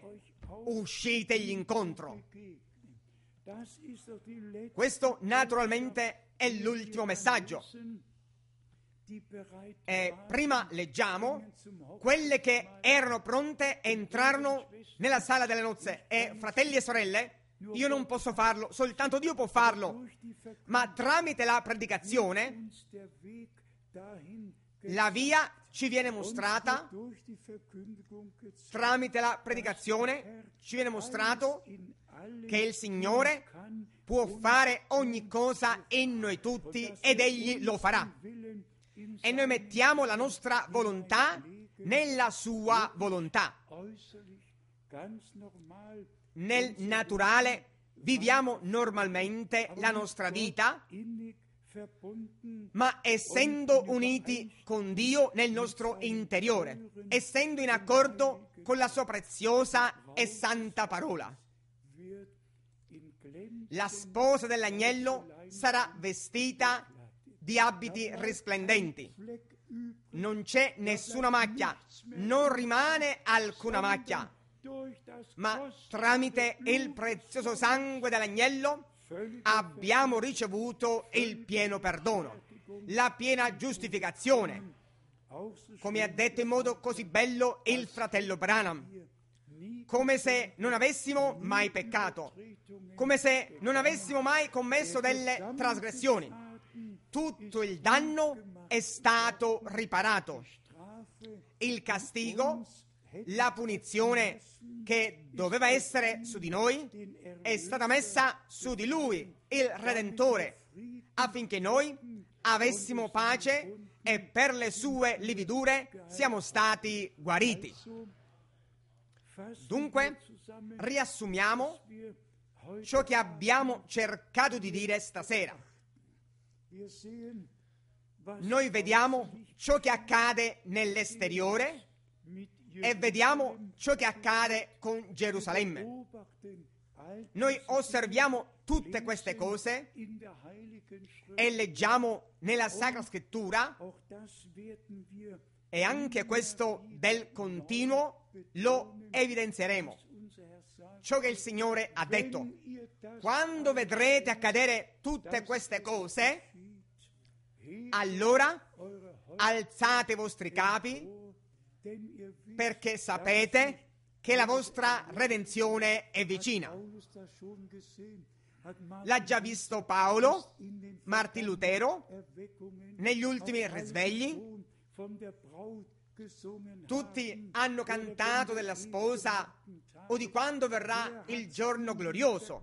uscitegli incontro. Das ist doch die letzte Questo naturalmente è l'ultimo messaggio. die bereit E waren, prima leggiamo: quelle che erano pronte entrarono nella sala delle nozze. E fratelli e sorelle, io non posso farlo, soltanto Dio può farlo. durch die Ma tramite la predicazione uns der Weg dahin la via ci viene mostrata. durch die Verkündigung gezeigt. Tramite la predicazione ci viene mostrato In allem che il Signore può fare ogni cosa in noi tutti ed Egli lo farà. Willen in E noi mettiamo la nostra volontà nella sua volontà. äußerlich ganz normal Nel naturale viviamo normalmente la nostra vita, innig verbunden ma essendo uniti con Dio nel nostro interiore, essendo in accordo con la sua preziosa e santa parola. wird in glänzenden La sposa dell'agnello sarà vestita di abiti risplendenti. Fleck übrig Non c'è nessuna macchia, non rimane alcuna macchia, durch das ma tramite il prezioso sangue dell'agnello abbiamo ricevuto il pieno perdono, la piena giustificazione, come ha detto in modo così bello il fratello Branham, come se non avessimo mai peccato, come se non avessimo mai commesso delle trasgressioni. Tutto il danno è stato riparato. Il castigo, la punizione che doveva essere su di noi è stata messa su di Lui, il Redentore, affinché noi avessimo pace e per le sue lividure siamo stati guariti. Dunque, riassumiamo ciò che abbiamo cercato di dire stasera. Noi vediamo ciò che accade nell'esteriore e vediamo ciò che accade con Gerusalemme. Noi osserviamo tutte queste cose e leggiamo nella Sacra Scrittura, e anche questo del continuo lo evidenzieremo. Ciò che il Signore ha detto: quando vedrete accadere tutte queste cose, allora alzate i vostri capi, perché sapete che la vostra redenzione è vicina. L'ha già visto Paolo, Martin Lutero, negli ultimi risvegli. Tutti hanno cantato della sposa o di quando verrà il giorno glorioso.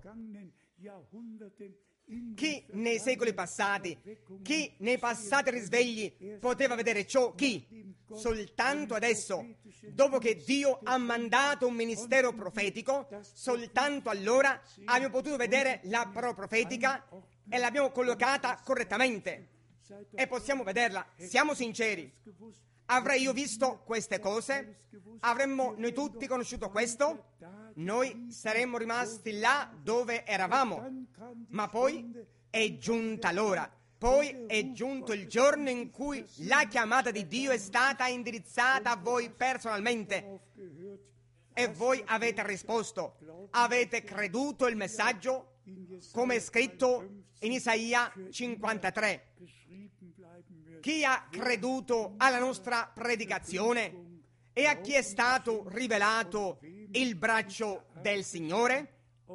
Chi nei secoli passati, chi nei passati risvegli poteva vedere ciò? Chi? Soltanto adesso, dopo che Dio ha mandato un ministero profetico, soltanto allora abbiamo potuto vedere la parola profetica e l'abbiamo collocata correttamente. E possiamo vederla. Siamo sinceri. Avrei io visto queste cose? Avremmo noi tutti conosciuto questo? Noi saremmo rimasti là dove eravamo. Ma poi è giunta l'ora. Poi è giunto il giorno in cui la chiamata di Dio è stata indirizzata a voi personalmente. E voi avete risposto. Avete creduto il messaggio, come è scritto in Isaia 53. Chi ha creduto alla nostra predicazione e a chi è stato rivelato il braccio del Signore?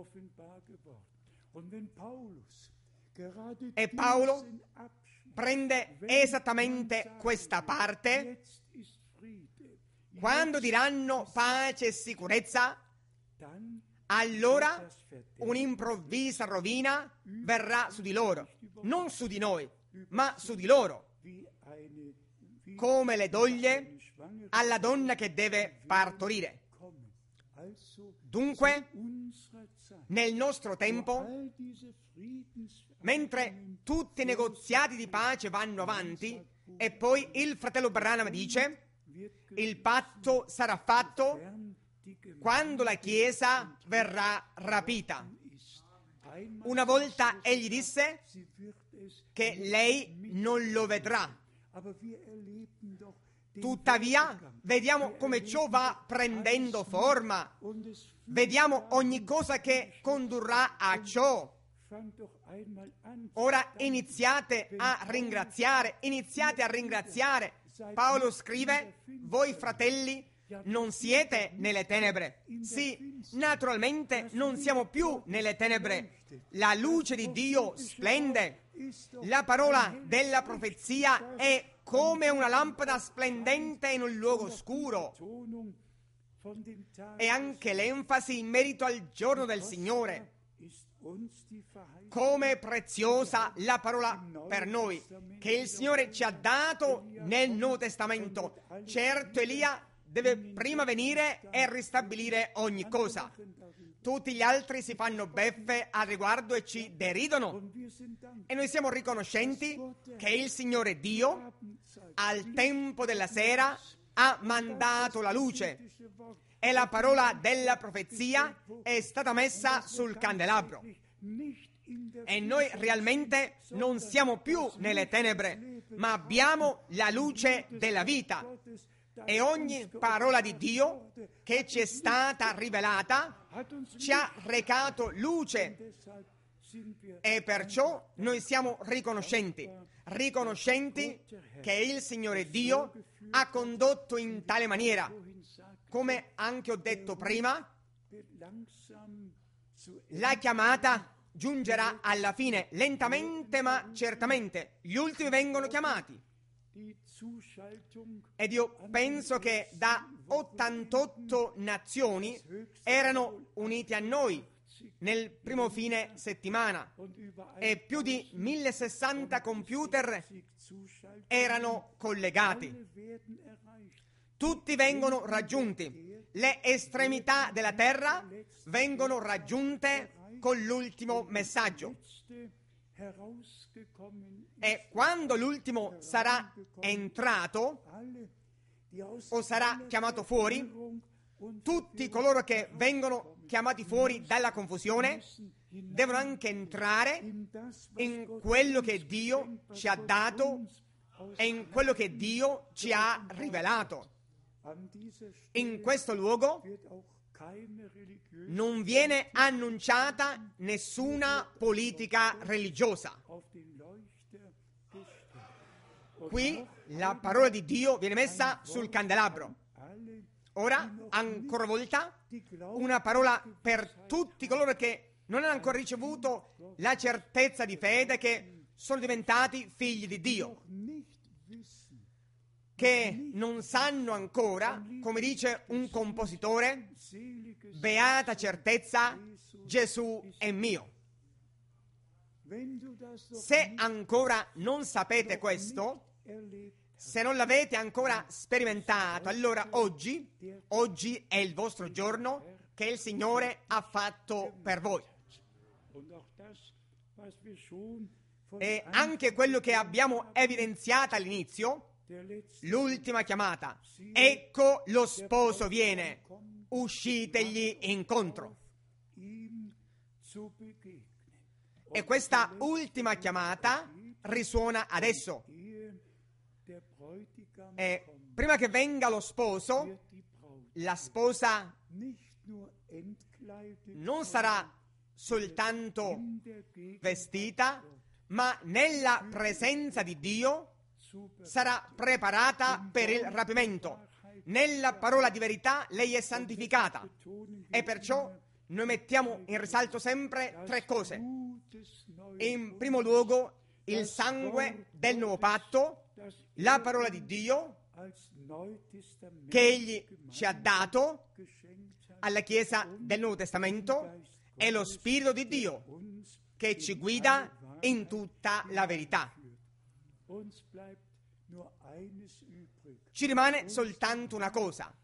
E Paolo prende esattamente questa parte. Quando diranno pace e sicurezza, allora un'improvvisa rovina verrà su di loro, non su di noi, ma su di loro, come le doglie alla donna che deve partorire. Dunque, nel nostro tempo, mentre tutti i negoziati di pace vanno avanti, e poi il fratello Branham dice: il patto sarà fatto quando la Chiesa verrà rapita. Una volta egli disse che lei non lo vedrà. Tuttavia, vediamo come ciò va prendendo forma. Vediamo ogni cosa che condurrà a ciò. Ora iniziate a ringraziare. Paolo scrive: voi fratelli non siete nelle tenebre. Sì, naturalmente non siamo più nelle tenebre. La luce di Dio splende. La parola della profezia è come una lampada splendente in un luogo scuro. E anche l'enfasi in merito al giorno del Signore. Come preziosa la parola per noi che il Signore ci ha dato nel Nuovo Testamento. Certo, Elia deve prima venire e ristabilire ogni cosa. Tutti gli altri si fanno beffe al riguardo e ci deridono. E noi siamo riconoscenti che il Signore Dio, al tempo della sera, ha mandato la luce. E la parola della profezia è stata messa sul candelabro. E noi realmente non siamo più nelle tenebre, ma abbiamo la luce della vita. E ogni parola di Dio che ci è stata rivelata ci ha recato luce. E perciò noi siamo riconoscenti che il Signore Dio ha condotto in tale maniera. Come anche ho detto prima, la chiamata giungerà alla fine, lentamente ma certamente. Gli ultimi vengono chiamati. Ed io penso che da 88 nazioni erano uniti a noi nel primo fine settimana e più di 1060 computer erano collegati. Tutti vengono raggiunti. Le estremità della terra vengono raggiunte con l'ultimo messaggio. E quando l'ultimo sarà entrato o sarà chiamato fuori, tutti coloro che vengono chiamati fuori dalla confusione devono anche entrare in quello che Dio ci ha dato e in quello che Dio ci ha rivelato. In questo luogo non viene annunciata nessuna politica religiosa. Qui la parola di Dio viene messa sul candelabro. Ora, ancora una volta, una parola per tutti coloro che non hanno ancora ricevuto la certezza di fede che sono diventati figli di Dio, che non sanno ancora, come dice un compositore, beata certezza, Gesù è mio. Se ancora non sapete questo, se non l'avete ancora sperimentato, allora oggi è il vostro giorno che il Signore ha fatto per voi. E anche quello che abbiamo evidenziato all'inizio, l'ultima chiamata, ecco lo sposo viene, uscitegli incontro. E questa ultima chiamata risuona adesso. E prima che venga lo sposo, la sposa non sarà soltanto vestita, ma nella presenza di Dio sarà preparata per il rapimento. Nella parola di verità lei è santificata. E perciò noi mettiamo in risalto sempre tre cose. In primo luogo, il sangue del nuovo patto, la parola di Dio che Egli ci ha dato alla Chiesa del Nuovo Testamento e lo Spirito di Dio che ci guida in tutta la verità. Ci rimane soltanto una cosa: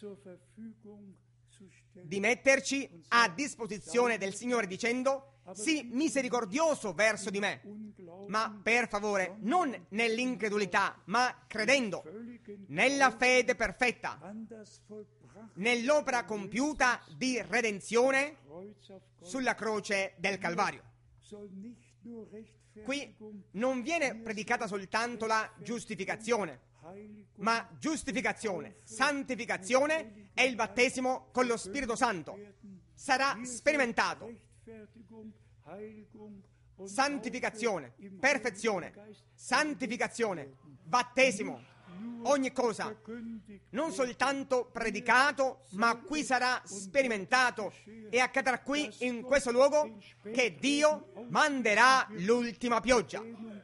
di metterci a disposizione del Signore dicendo: sii misericordioso verso di me, ma per favore non nell'incredulità, ma credendo nella fede perfetta, nell'opera compiuta di redenzione sulla croce del Calvario. Qui non viene predicata soltanto la giustificazione, ma giustificazione, santificazione e il battesimo con lo Spirito Santo sarà sperimentato. Santificazione, perfezione, santificazione, battesimo, ogni cosa, non soltanto predicato, ma qui sarà sperimentato e accadrà qui in questo luogo che Dio manderà l'ultima pioggia.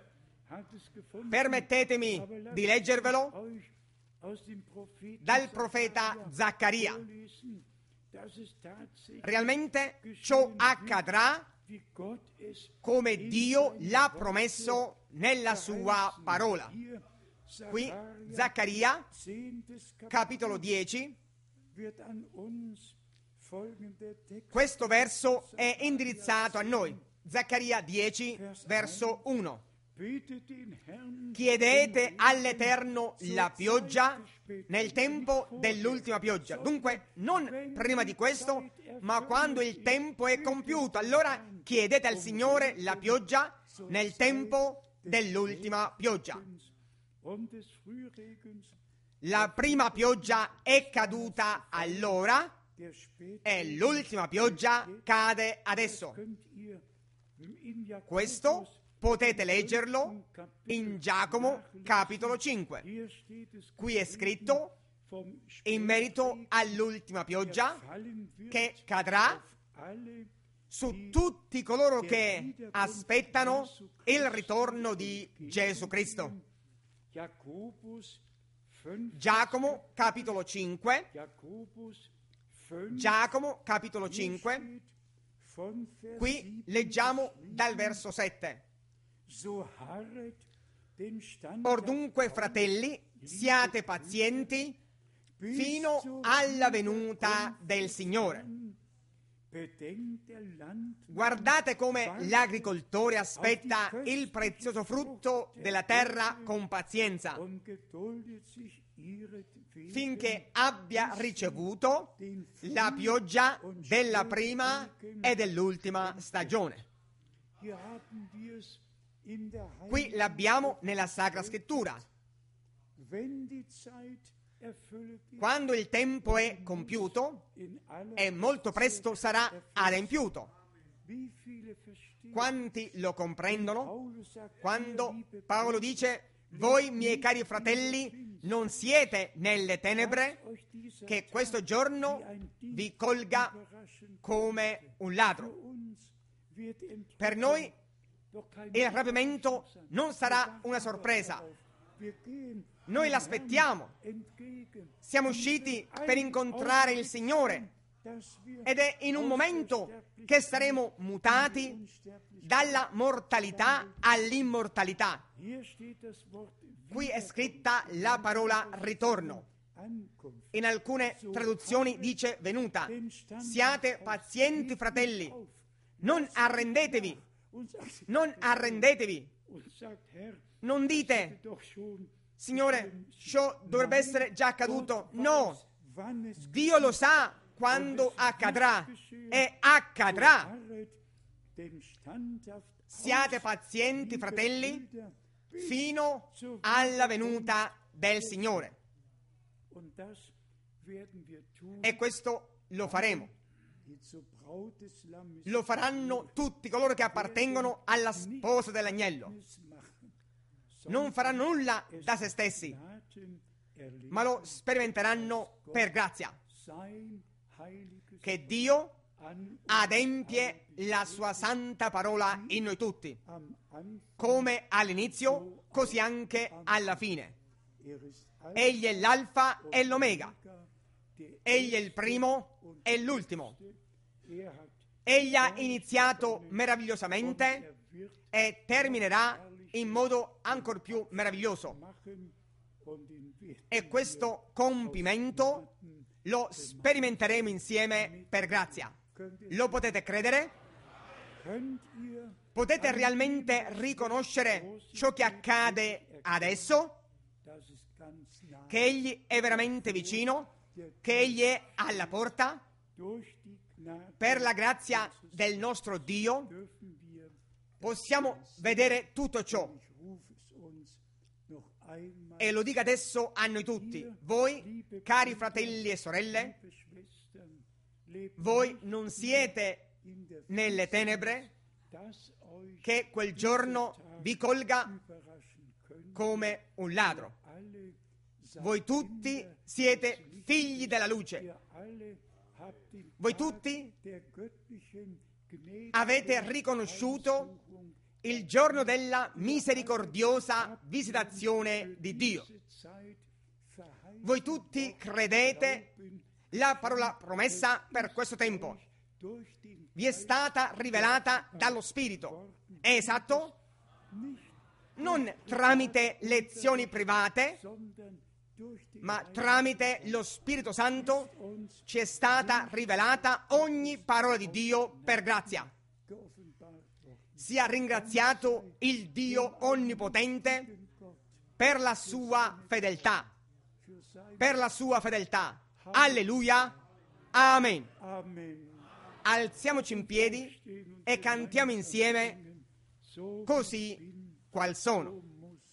Permettetemi di leggervelo dal profeta Zaccaria. Realmente ciò accadrà come Dio l'ha promesso nella sua parola. Qui Zaccaria, capitolo 10, questo verso è indirizzato a noi. Zaccaria 10, verso 1. Chiedete all'Eterno la pioggia nel tempo dell'ultima pioggia. Dunque, non prima di questo, ma quando il tempo è compiuto. Allora chiedete al Signore la pioggia nel tempo dell'ultima pioggia. La prima pioggia è caduta allora e l'ultima pioggia cade adesso. Questo potete leggerlo in Giacomo capitolo 5. Qui è scritto in merito all'ultima pioggia che cadrà su tutti coloro che aspettano il ritorno di Gesù Cristo. Giacomo capitolo 5. Giacomo capitolo 5. Qui leggiamo dal verso 7. Or dunque, fratelli, siate pazienti fino alla venuta del Signore. Guardate come l'agricoltore aspetta il prezioso frutto della terra con pazienza, finché abbia ricevuto la pioggia della prima e dell'ultima stagione. Qui l'abbiamo nella Sacra Scrittura. Quando il tempo è compiuto e molto presto sarà adempiuto. Quanti lo comprendono? Quando Paolo dice: voi, miei cari fratelli, non siete nelle tenebre, che questo giorno vi colga come un ladro. Per noi il rapimento non sarà una sorpresa. Noi l'aspettiamo. Siamo usciti per incontrare il Signore ed è in un momento che saremo mutati dalla mortalità all'immortalità. Qui è scritta la parola ritorno. In alcune traduzioni dice venuta. Siate pazienti, fratelli. Non arrendetevi. Non arrendetevi. Non dite: Signore, ciò dovrebbe essere già accaduto. No, Dio lo sa quando accadrà e accadrà. Siate pazienti, fratelli, fino alla venuta del Signore. E questo lo faremo. Lo faranno tutti coloro che appartengono alla sposa dell'agnello. Non faranno nulla da se stessi, ma lo sperimenteranno per grazia. Che Dio adempie la sua santa parola in noi tutti, come all'inizio, così anche alla fine. Egli è l'alfa e l'omega. Egli è il primo e l'ultimo. Egli ha iniziato meravigliosamente e terminerà in modo ancor più meraviglioso. E questo compimento lo sperimenteremo insieme per grazia. Lo potete credere? Potete realmente riconoscere ciò che accade adesso? Che Egli è veramente vicino? Che Egli è alla porta? Per la grazia del nostro Dio possiamo vedere tutto ciò. e lo dico adesso a noi tutti, voi, cari fratelli e sorelle, voi non siete nelle tenebre, che quel giorno vi colga come un ladro. Voi tutti siete figli della luce. Voi tutti avete riconosciuto il giorno della misericordiosa visitazione di Dio. Voi tutti credete la parola promessa per questo tempo. Vi è stata rivelata dallo Spirito. È esatto? Non tramite lezioni private, ma tramite lo Spirito Santo ci è stata rivelata ogni parola di Dio per grazia. Sia ringraziato il Dio onnipotente per la sua fedeltà. Per la sua fedeltà. Alleluia. Amen. Alziamoci in piedi e cantiamo insieme Così qual sono.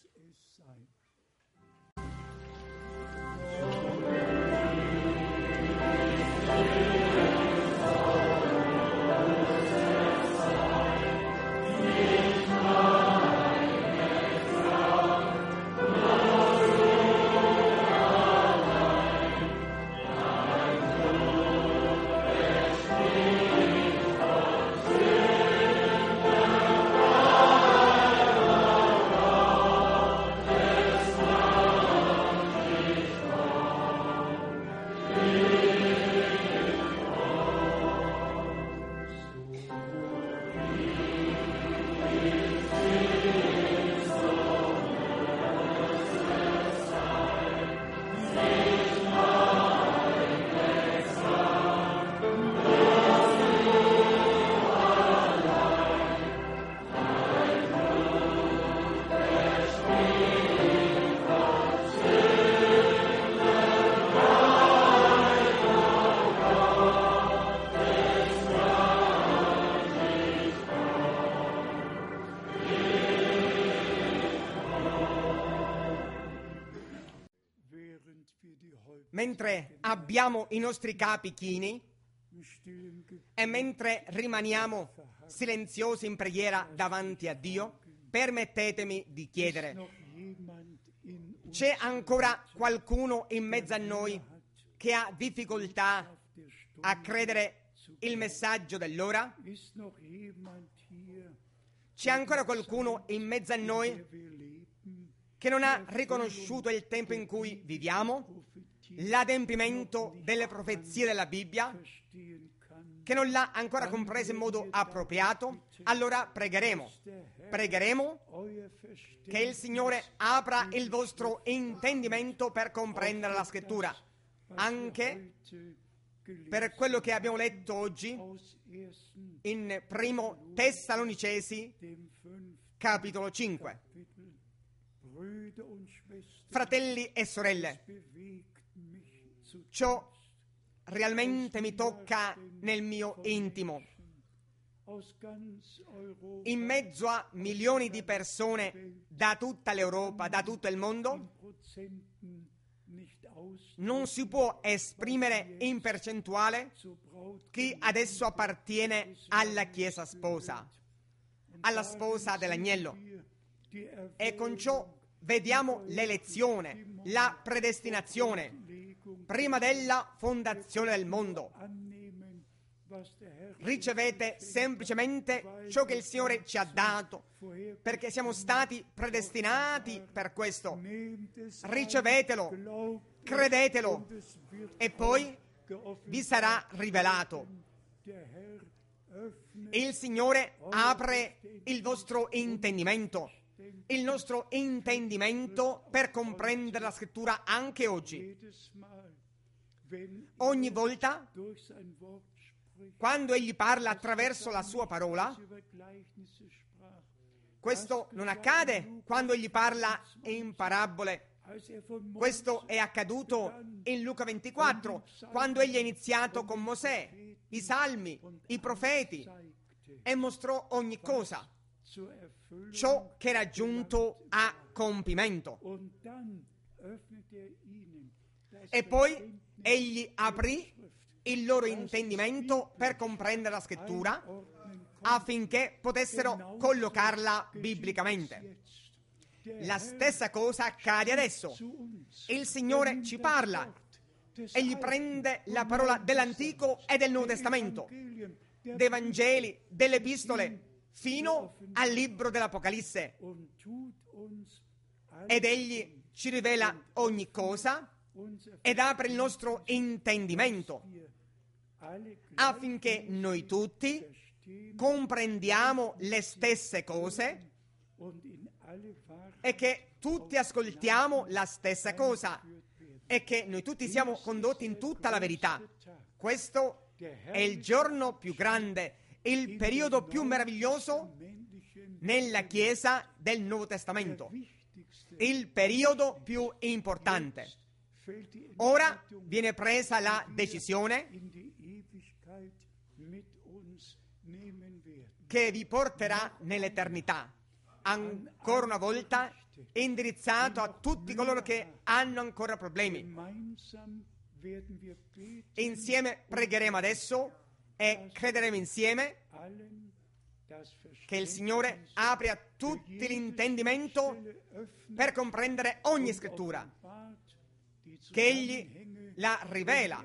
Mentre abbiamo i nostri capi chini e mentre rimaniamo silenziosi in preghiera davanti a Dio, permettetemi di chiedere: c'è ancora qualcuno in mezzo a noi che ha difficoltà a credere il messaggio dell'ora? C'è ancora qualcuno in mezzo a noi che non ha riconosciuto il tempo in cui viviamo, l'adempimento delle profezie della Bibbia, che non l'ha ancora compreso in modo appropriato? Allora pregheremo che il Signore apra il vostro intendimento per comprendere la Scrittura, anche per quello che abbiamo letto oggi in Primo Tessalonicesi capitolo 5. Fratelli e sorelle, ciò realmente mi tocca nel mio intimo. In mezzo a milioni di persone da tutta l'Europa, da tutto il mondo, non si può esprimere in percentuale chi adesso appartiene alla Chiesa sposa, alla sposa dell'agnello. E con ciò vediamo l'elezione, la predestinazione, prima della fondazione del mondo. Ricevete semplicemente ciò che il Signore ci ha dato, perché siamo stati predestinati per questo. Ricevetelo, credetelo, e poi vi sarà rivelato. Il Signore apre il vostro intendimento, il nostro intendimento per comprendere la Scrittura anche oggi. Ogni volta, quando Egli parla attraverso la sua parola, questo non accade quando Egli parla in parabole. Questo è accaduto in Luca 24, quando Egli ha iniziato con Mosè, i Salmi, i profeti, e mostrò ogni cosa. zur Erfüllung. ciò che era giunto a compimento. Und dann öffnete ihnen das E poi Verständnis egli aprì il loro intendimento per comprendere la scrittura einordnen konnten. affinché potessero collocarla biblicamente. Der La Herr stessa cosa accade adesso. zu uns. Il Signore ci parla. Egli prende la parola dell'Antico e del Nuovo Testamento, dei Vangeli, delle Epistole, fino al libro dell'Apocalisse. Ed egli ci rivela ogni cosa ed apre il nostro intendimento affinché noi tutti comprendiamo le stesse cose e che tutti ascoltiamo la stessa cosa e che noi tutti siamo condotti in tutta la verità. Questo è il giorno più grande, il periodo più meraviglioso nella Chiesa del Nuovo Testamento, il periodo più importante. Ora viene presa la decisione che vi porterà nell'eternità, ancora una volta indirizzato a tutti coloro che hanno ancora problemi. Insieme pregheremo adesso e crederemo insieme che il Signore apra a tutti l'intendimento per comprendere ogni scrittura, che Egli la rivela,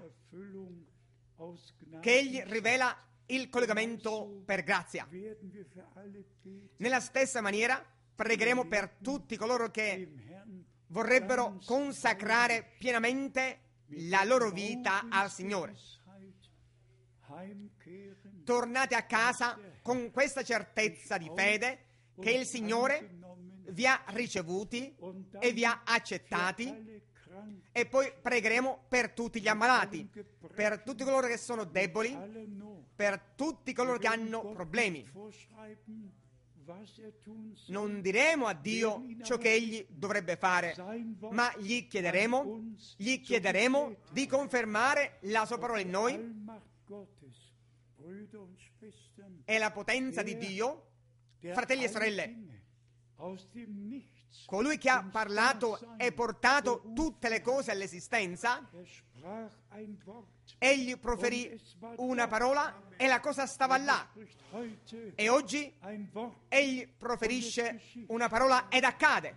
che Egli rivela il collegamento per grazia. Nella stessa maniera pregheremo per tutti coloro che vorrebbero consacrare pienamente la loro vita al Signore. Tornate a casa con questa certezza di fede che il Signore vi ha ricevuti e vi ha accettati, e poi pregheremo per tutti gli ammalati, per tutti coloro che sono deboli, per tutti coloro che hanno problemi. Non diremo a Dio ciò che Egli dovrebbe fare, ma gli chiederemo di confermare la sua parola in noi, e la potenza di Dio, fratelli e sorelle, colui che ha parlato e portato tutte le cose all'esistenza, egli proferì una parola e la cosa stava là. E oggi egli proferisce una parola ed accade.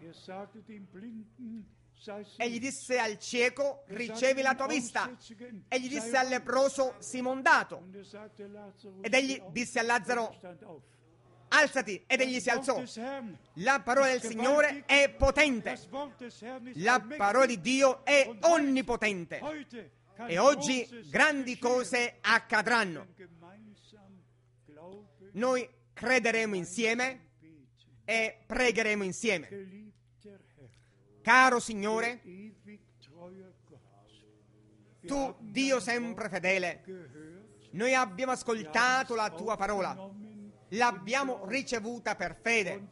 Egli disse al cieco: ricevi la tua vista. Egli disse al leproso: sii mondato. Ed egli disse a Lazzaro: alzati, ed egli si alzò. La parola del Signore è potente. La parola di Dio è onnipotente. E oggi grandi cose accadranno. Noi crederemo insieme e pregheremo insieme. Caro Signore, tu, Dio sempre fedele, noi abbiamo ascoltato la tua parola, l'abbiamo ricevuta per fede,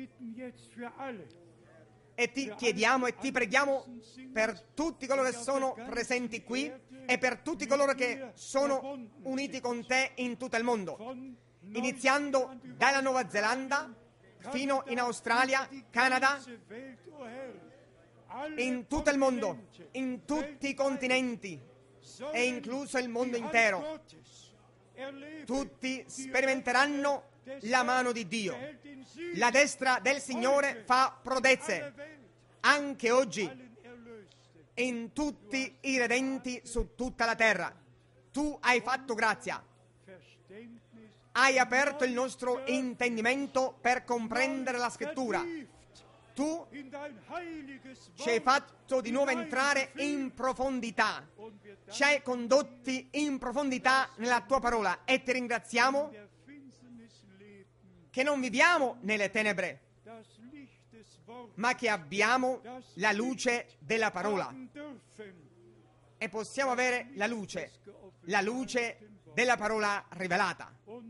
e ti chiediamo e ti preghiamo per tutti coloro che sono presenti qui e per tutti coloro che sono uniti con te in tutto il mondo, iniziando dalla Nuova Zelanda fino in Australia, Canada, in tutto il mondo, in tutti i continenti e incluso il mondo intero. Tutti sperimenteranno la mano di Dio. La destra del Signore fa prodezze anche oggi in tutti i redenti su tutta la terra. Tu hai fatto grazia. Hai aperto il nostro intendimento per comprendere la scrittura. Tu ci hai fatto di nuovo entrare in profondità, ci hai condotti in profondità nella tua parola, e ti ringraziamo che non viviamo nelle tenebre, ma che abbiamo la luce della parola, e possiamo avere la luce della parola rivelata.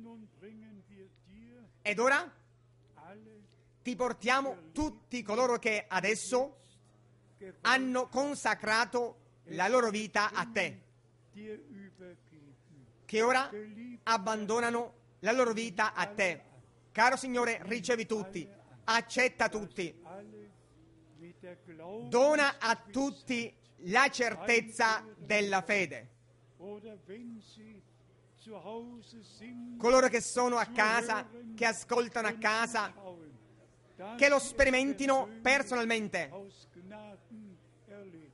Ed ora ti portiamo tutti coloro che adesso hanno consacrato la loro vita a te, che ora abbandonano la loro vita a te. Caro Signore, ricevi tutti, accetta tutti, alle mit der Glauben dona a tutti la certezza della fede. oder wenn sie zu Hause sind, Coloro che sono a casa, che ascoltano a casa, che lo sperimentino personalmente. aus Gnaden erleben.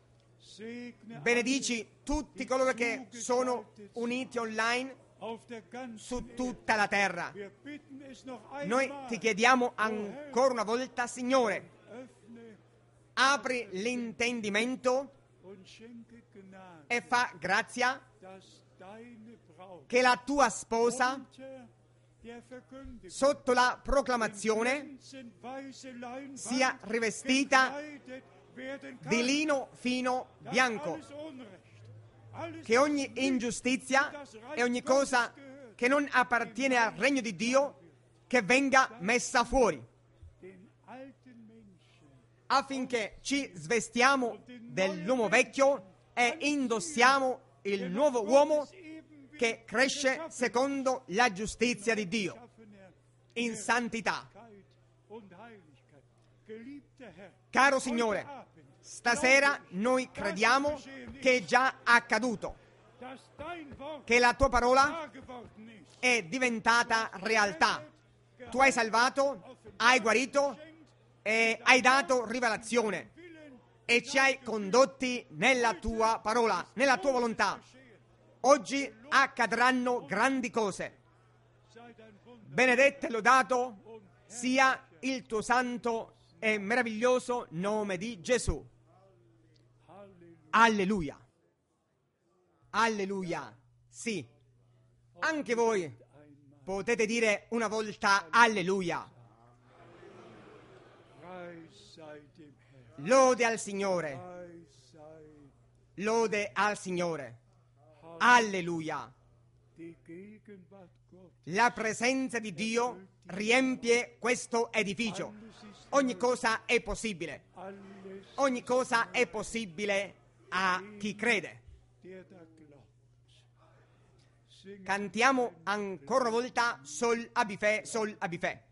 Segne Benedici tutti coloro che sono uniti online auf der ganzen su tutta la terra. Wir bitten es noch Noi einmal. ti chiediamo ancora una volta, Signore, Öffne apri l'intendimento und schenke Gnade, e fa grazia dass deine Braut che la tua sposa, unter der Verkündigung sotto la proclamazione, glänzend weiße Leinwand sia rivestita gekleidet werden kann. di lino fino Dass bianco, alles Unrecht, alles che ogni ingiustizia e ogni cosa che non appartiene al regno di Dio che venga messa fuori, den alten Menschen affinché ci svestiamo dell'uomo vecchio e indossiamo il nuovo uomo che cresce secondo la giustizia di Dio, geschaffener in santità. Gerechtigkeit und Heiligkeit. Geliebter Herr, Caro Signore, heute Abend stasera noi crediamo che è già accaduto, dass dein Wort che la tua parola wahr geworden ist. è diventata realtà. Tu hai salvato, hai guarito e hai dato rivelazione e ci hai condotti nella tua parola, nella tua volontà. Oggi accadranno grandi cose. Sei dein Wunder. Benedetto e lodato sia il tuo santo e meraviglioso nome di Gesù. Halleluja. Alleluia. Alleluia. Sì, anche voi potete dire una volta alleluia. Preis sei dem Herrn. Lode al Signore. Preis sei Lode al Signore. Alleluia. die Gegenwart Gottes. La presenza di Dio riempie questo edificio. Ogni cosa è possibile. Alles, Ogni cosa è possibile a chi crede. der da glaubt. Sing Cantiamo ancora una volta Sol Abifè, Sol Abifè.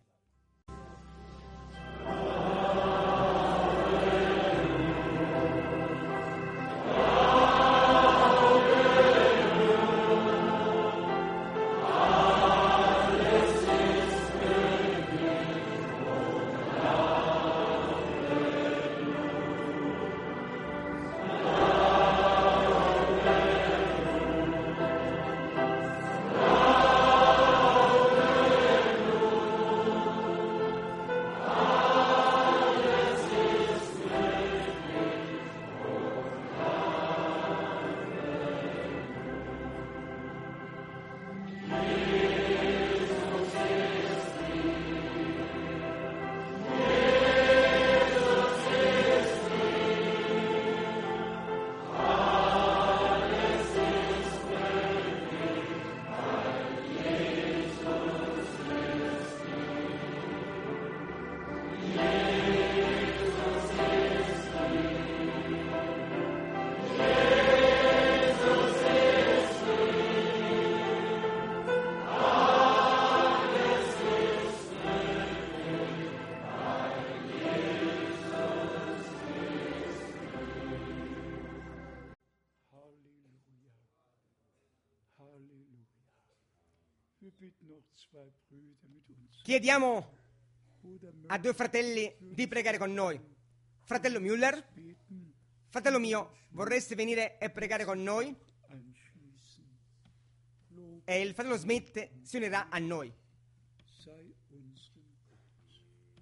Halleluja. Halleluja. Wir bitten noch zwei Brüder mit uns. Chiediamo Bruder a due fratelli di pregare con noi. Fratello Müller, beten, fratello mio, vorresti venire e pregare con noi? anschließen. Lob E il fratello Smith si unirà a noi. sei unserem Gott.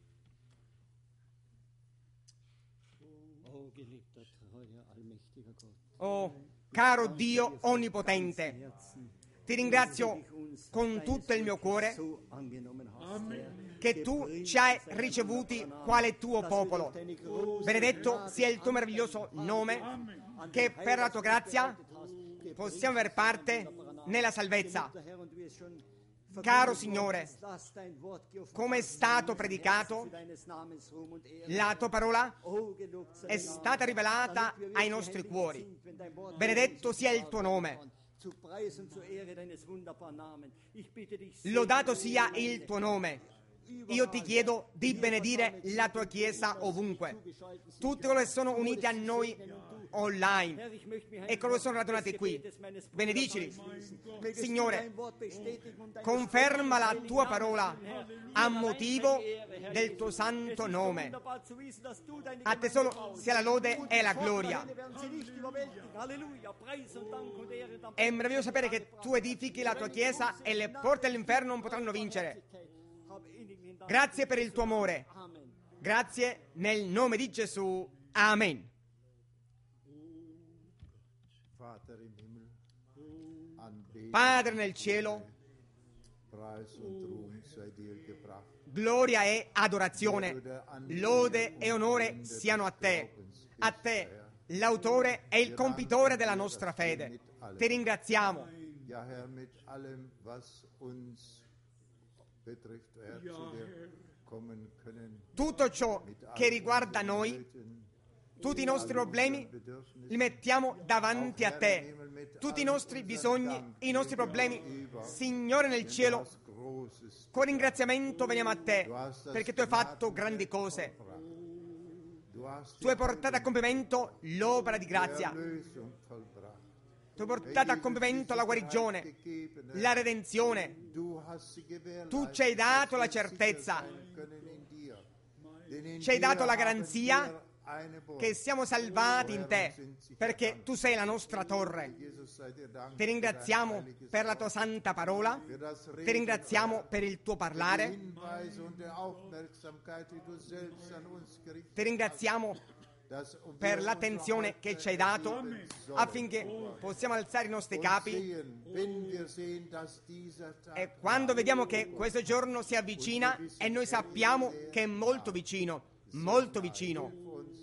O geliebter, treuer, allmächtiger Gott, Oh, caro Dio onnipotente, Herzen, ti ringrazio con tutto il mio cuore so angenommen hast, Herr, che tu ci hai ricevuti quale tuo popolo. Benedetto sia il tuo meraviglioso nome, che per la tua grazia possiamo aver parte nella salvezza. Caro Signore, come è stato predicato, la tua parola è stata rivelata ai nostri cuori. Benedetto sia il tuo nome. zu Preis und zur Ehre deines wunderbaren Namen. Ich bitte dich, Lodato sia il tuo nome. Io ti chiedo di benedire la tua Chiesa ovunque. Tutti coloro che sono uniti a noi online e coloro che sono radunati qui, benedicili. Signore, conferma la tua parola a motivo del tuo santo nome. A te solo sia la lode e la gloria. È meraviglioso sapere che tu edifichi la tua Chiesa e le porte dell'inferno non potranno vincere. Grazie per il tuo amore. Grazie nel nome di Gesù. Amen. Padre nel cielo, gloria e adorazione, lode e onore siano a te, l'autore e il compitore della nostra fede. Ti ringraziamo. Tutto ciò che riguarda noi, tutti i nostri problemi li mettiamo davanti a te, tutti i nostri bisogni, i nostri problemi, Signore nel cielo, con ringraziamento veniamo a te, perché tu hai fatto grandi cose, tu hai portato a compimento l'opera di grazia, tu hai portato a compimento la guarigione, la redenzione, tu ci hai dato la certezza, ci hai dato la garanzia che siamo salvati in te, perché tu sei la nostra torre. Ti ringraziamo per la tua santa parola, ti ringraziamo per il tuo parlare, ti ringraziamo per l'attenzione che ci hai dato affinché possiamo alzare i nostri capi, e quando vediamo che questo giorno si avvicina, e noi sappiamo che è molto vicino, molto vicino,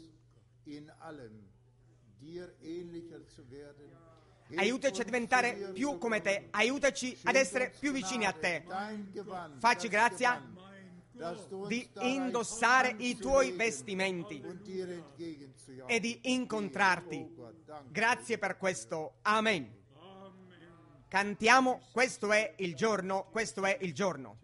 aiutaci a diventare più come te, aiutaci ad essere più vicini a te. Facci grazia di indossare i tuoi vestimenti e di incontrarti. Grazie per questo. Amen. Cantiamo, questo è il giorno, questo è il giorno.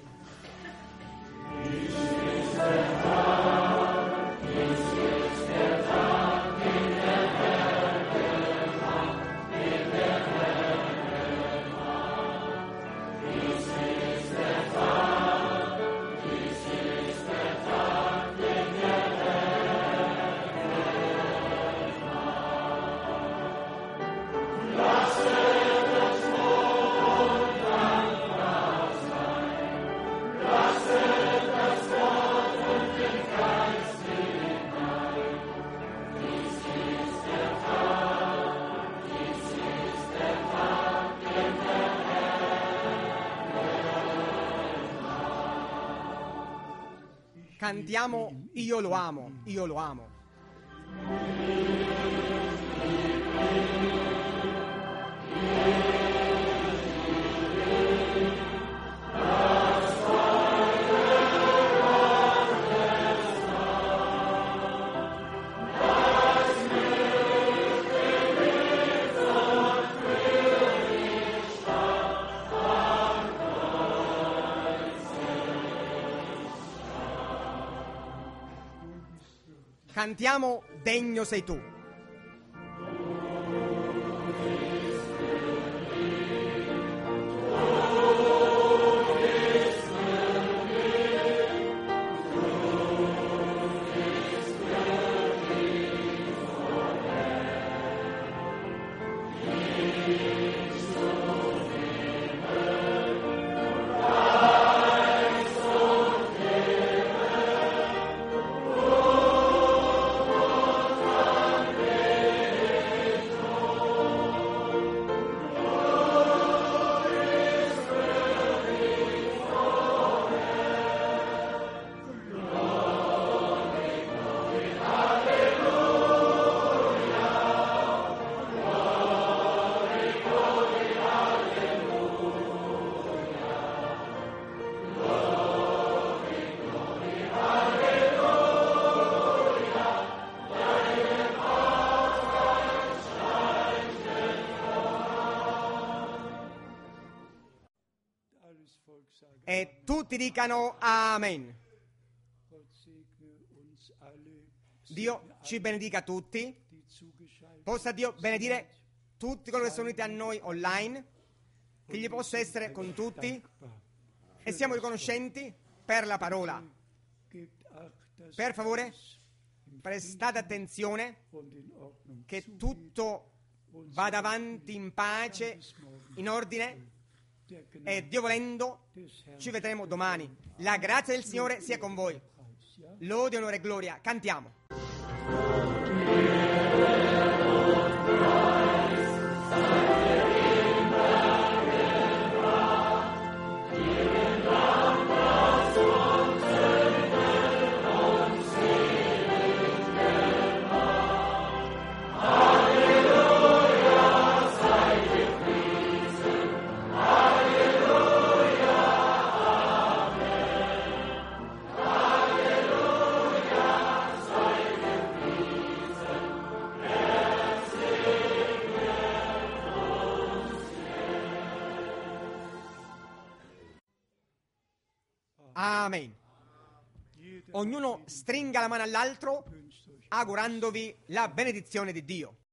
Cantiamo, io lo amo, io lo amo. Cantiamo, degno sei tu. E tutti dicano Amen. Dio ci benedica tutti. Possa Dio benedire tutti coloro che sono uniti a noi online, che gli possa essere con tutti, e siamo riconoscenti per la parola. Per favore, prestate attenzione che tutto vada avanti in pace, in ordine, e Dio volendo ci vedremo domani. La grazia del Signore sia con voi. Lode, onore e gloria. Cantiamo. Amen. Ognuno stringa la mano all'altro augurandovi la benedizione di Dio.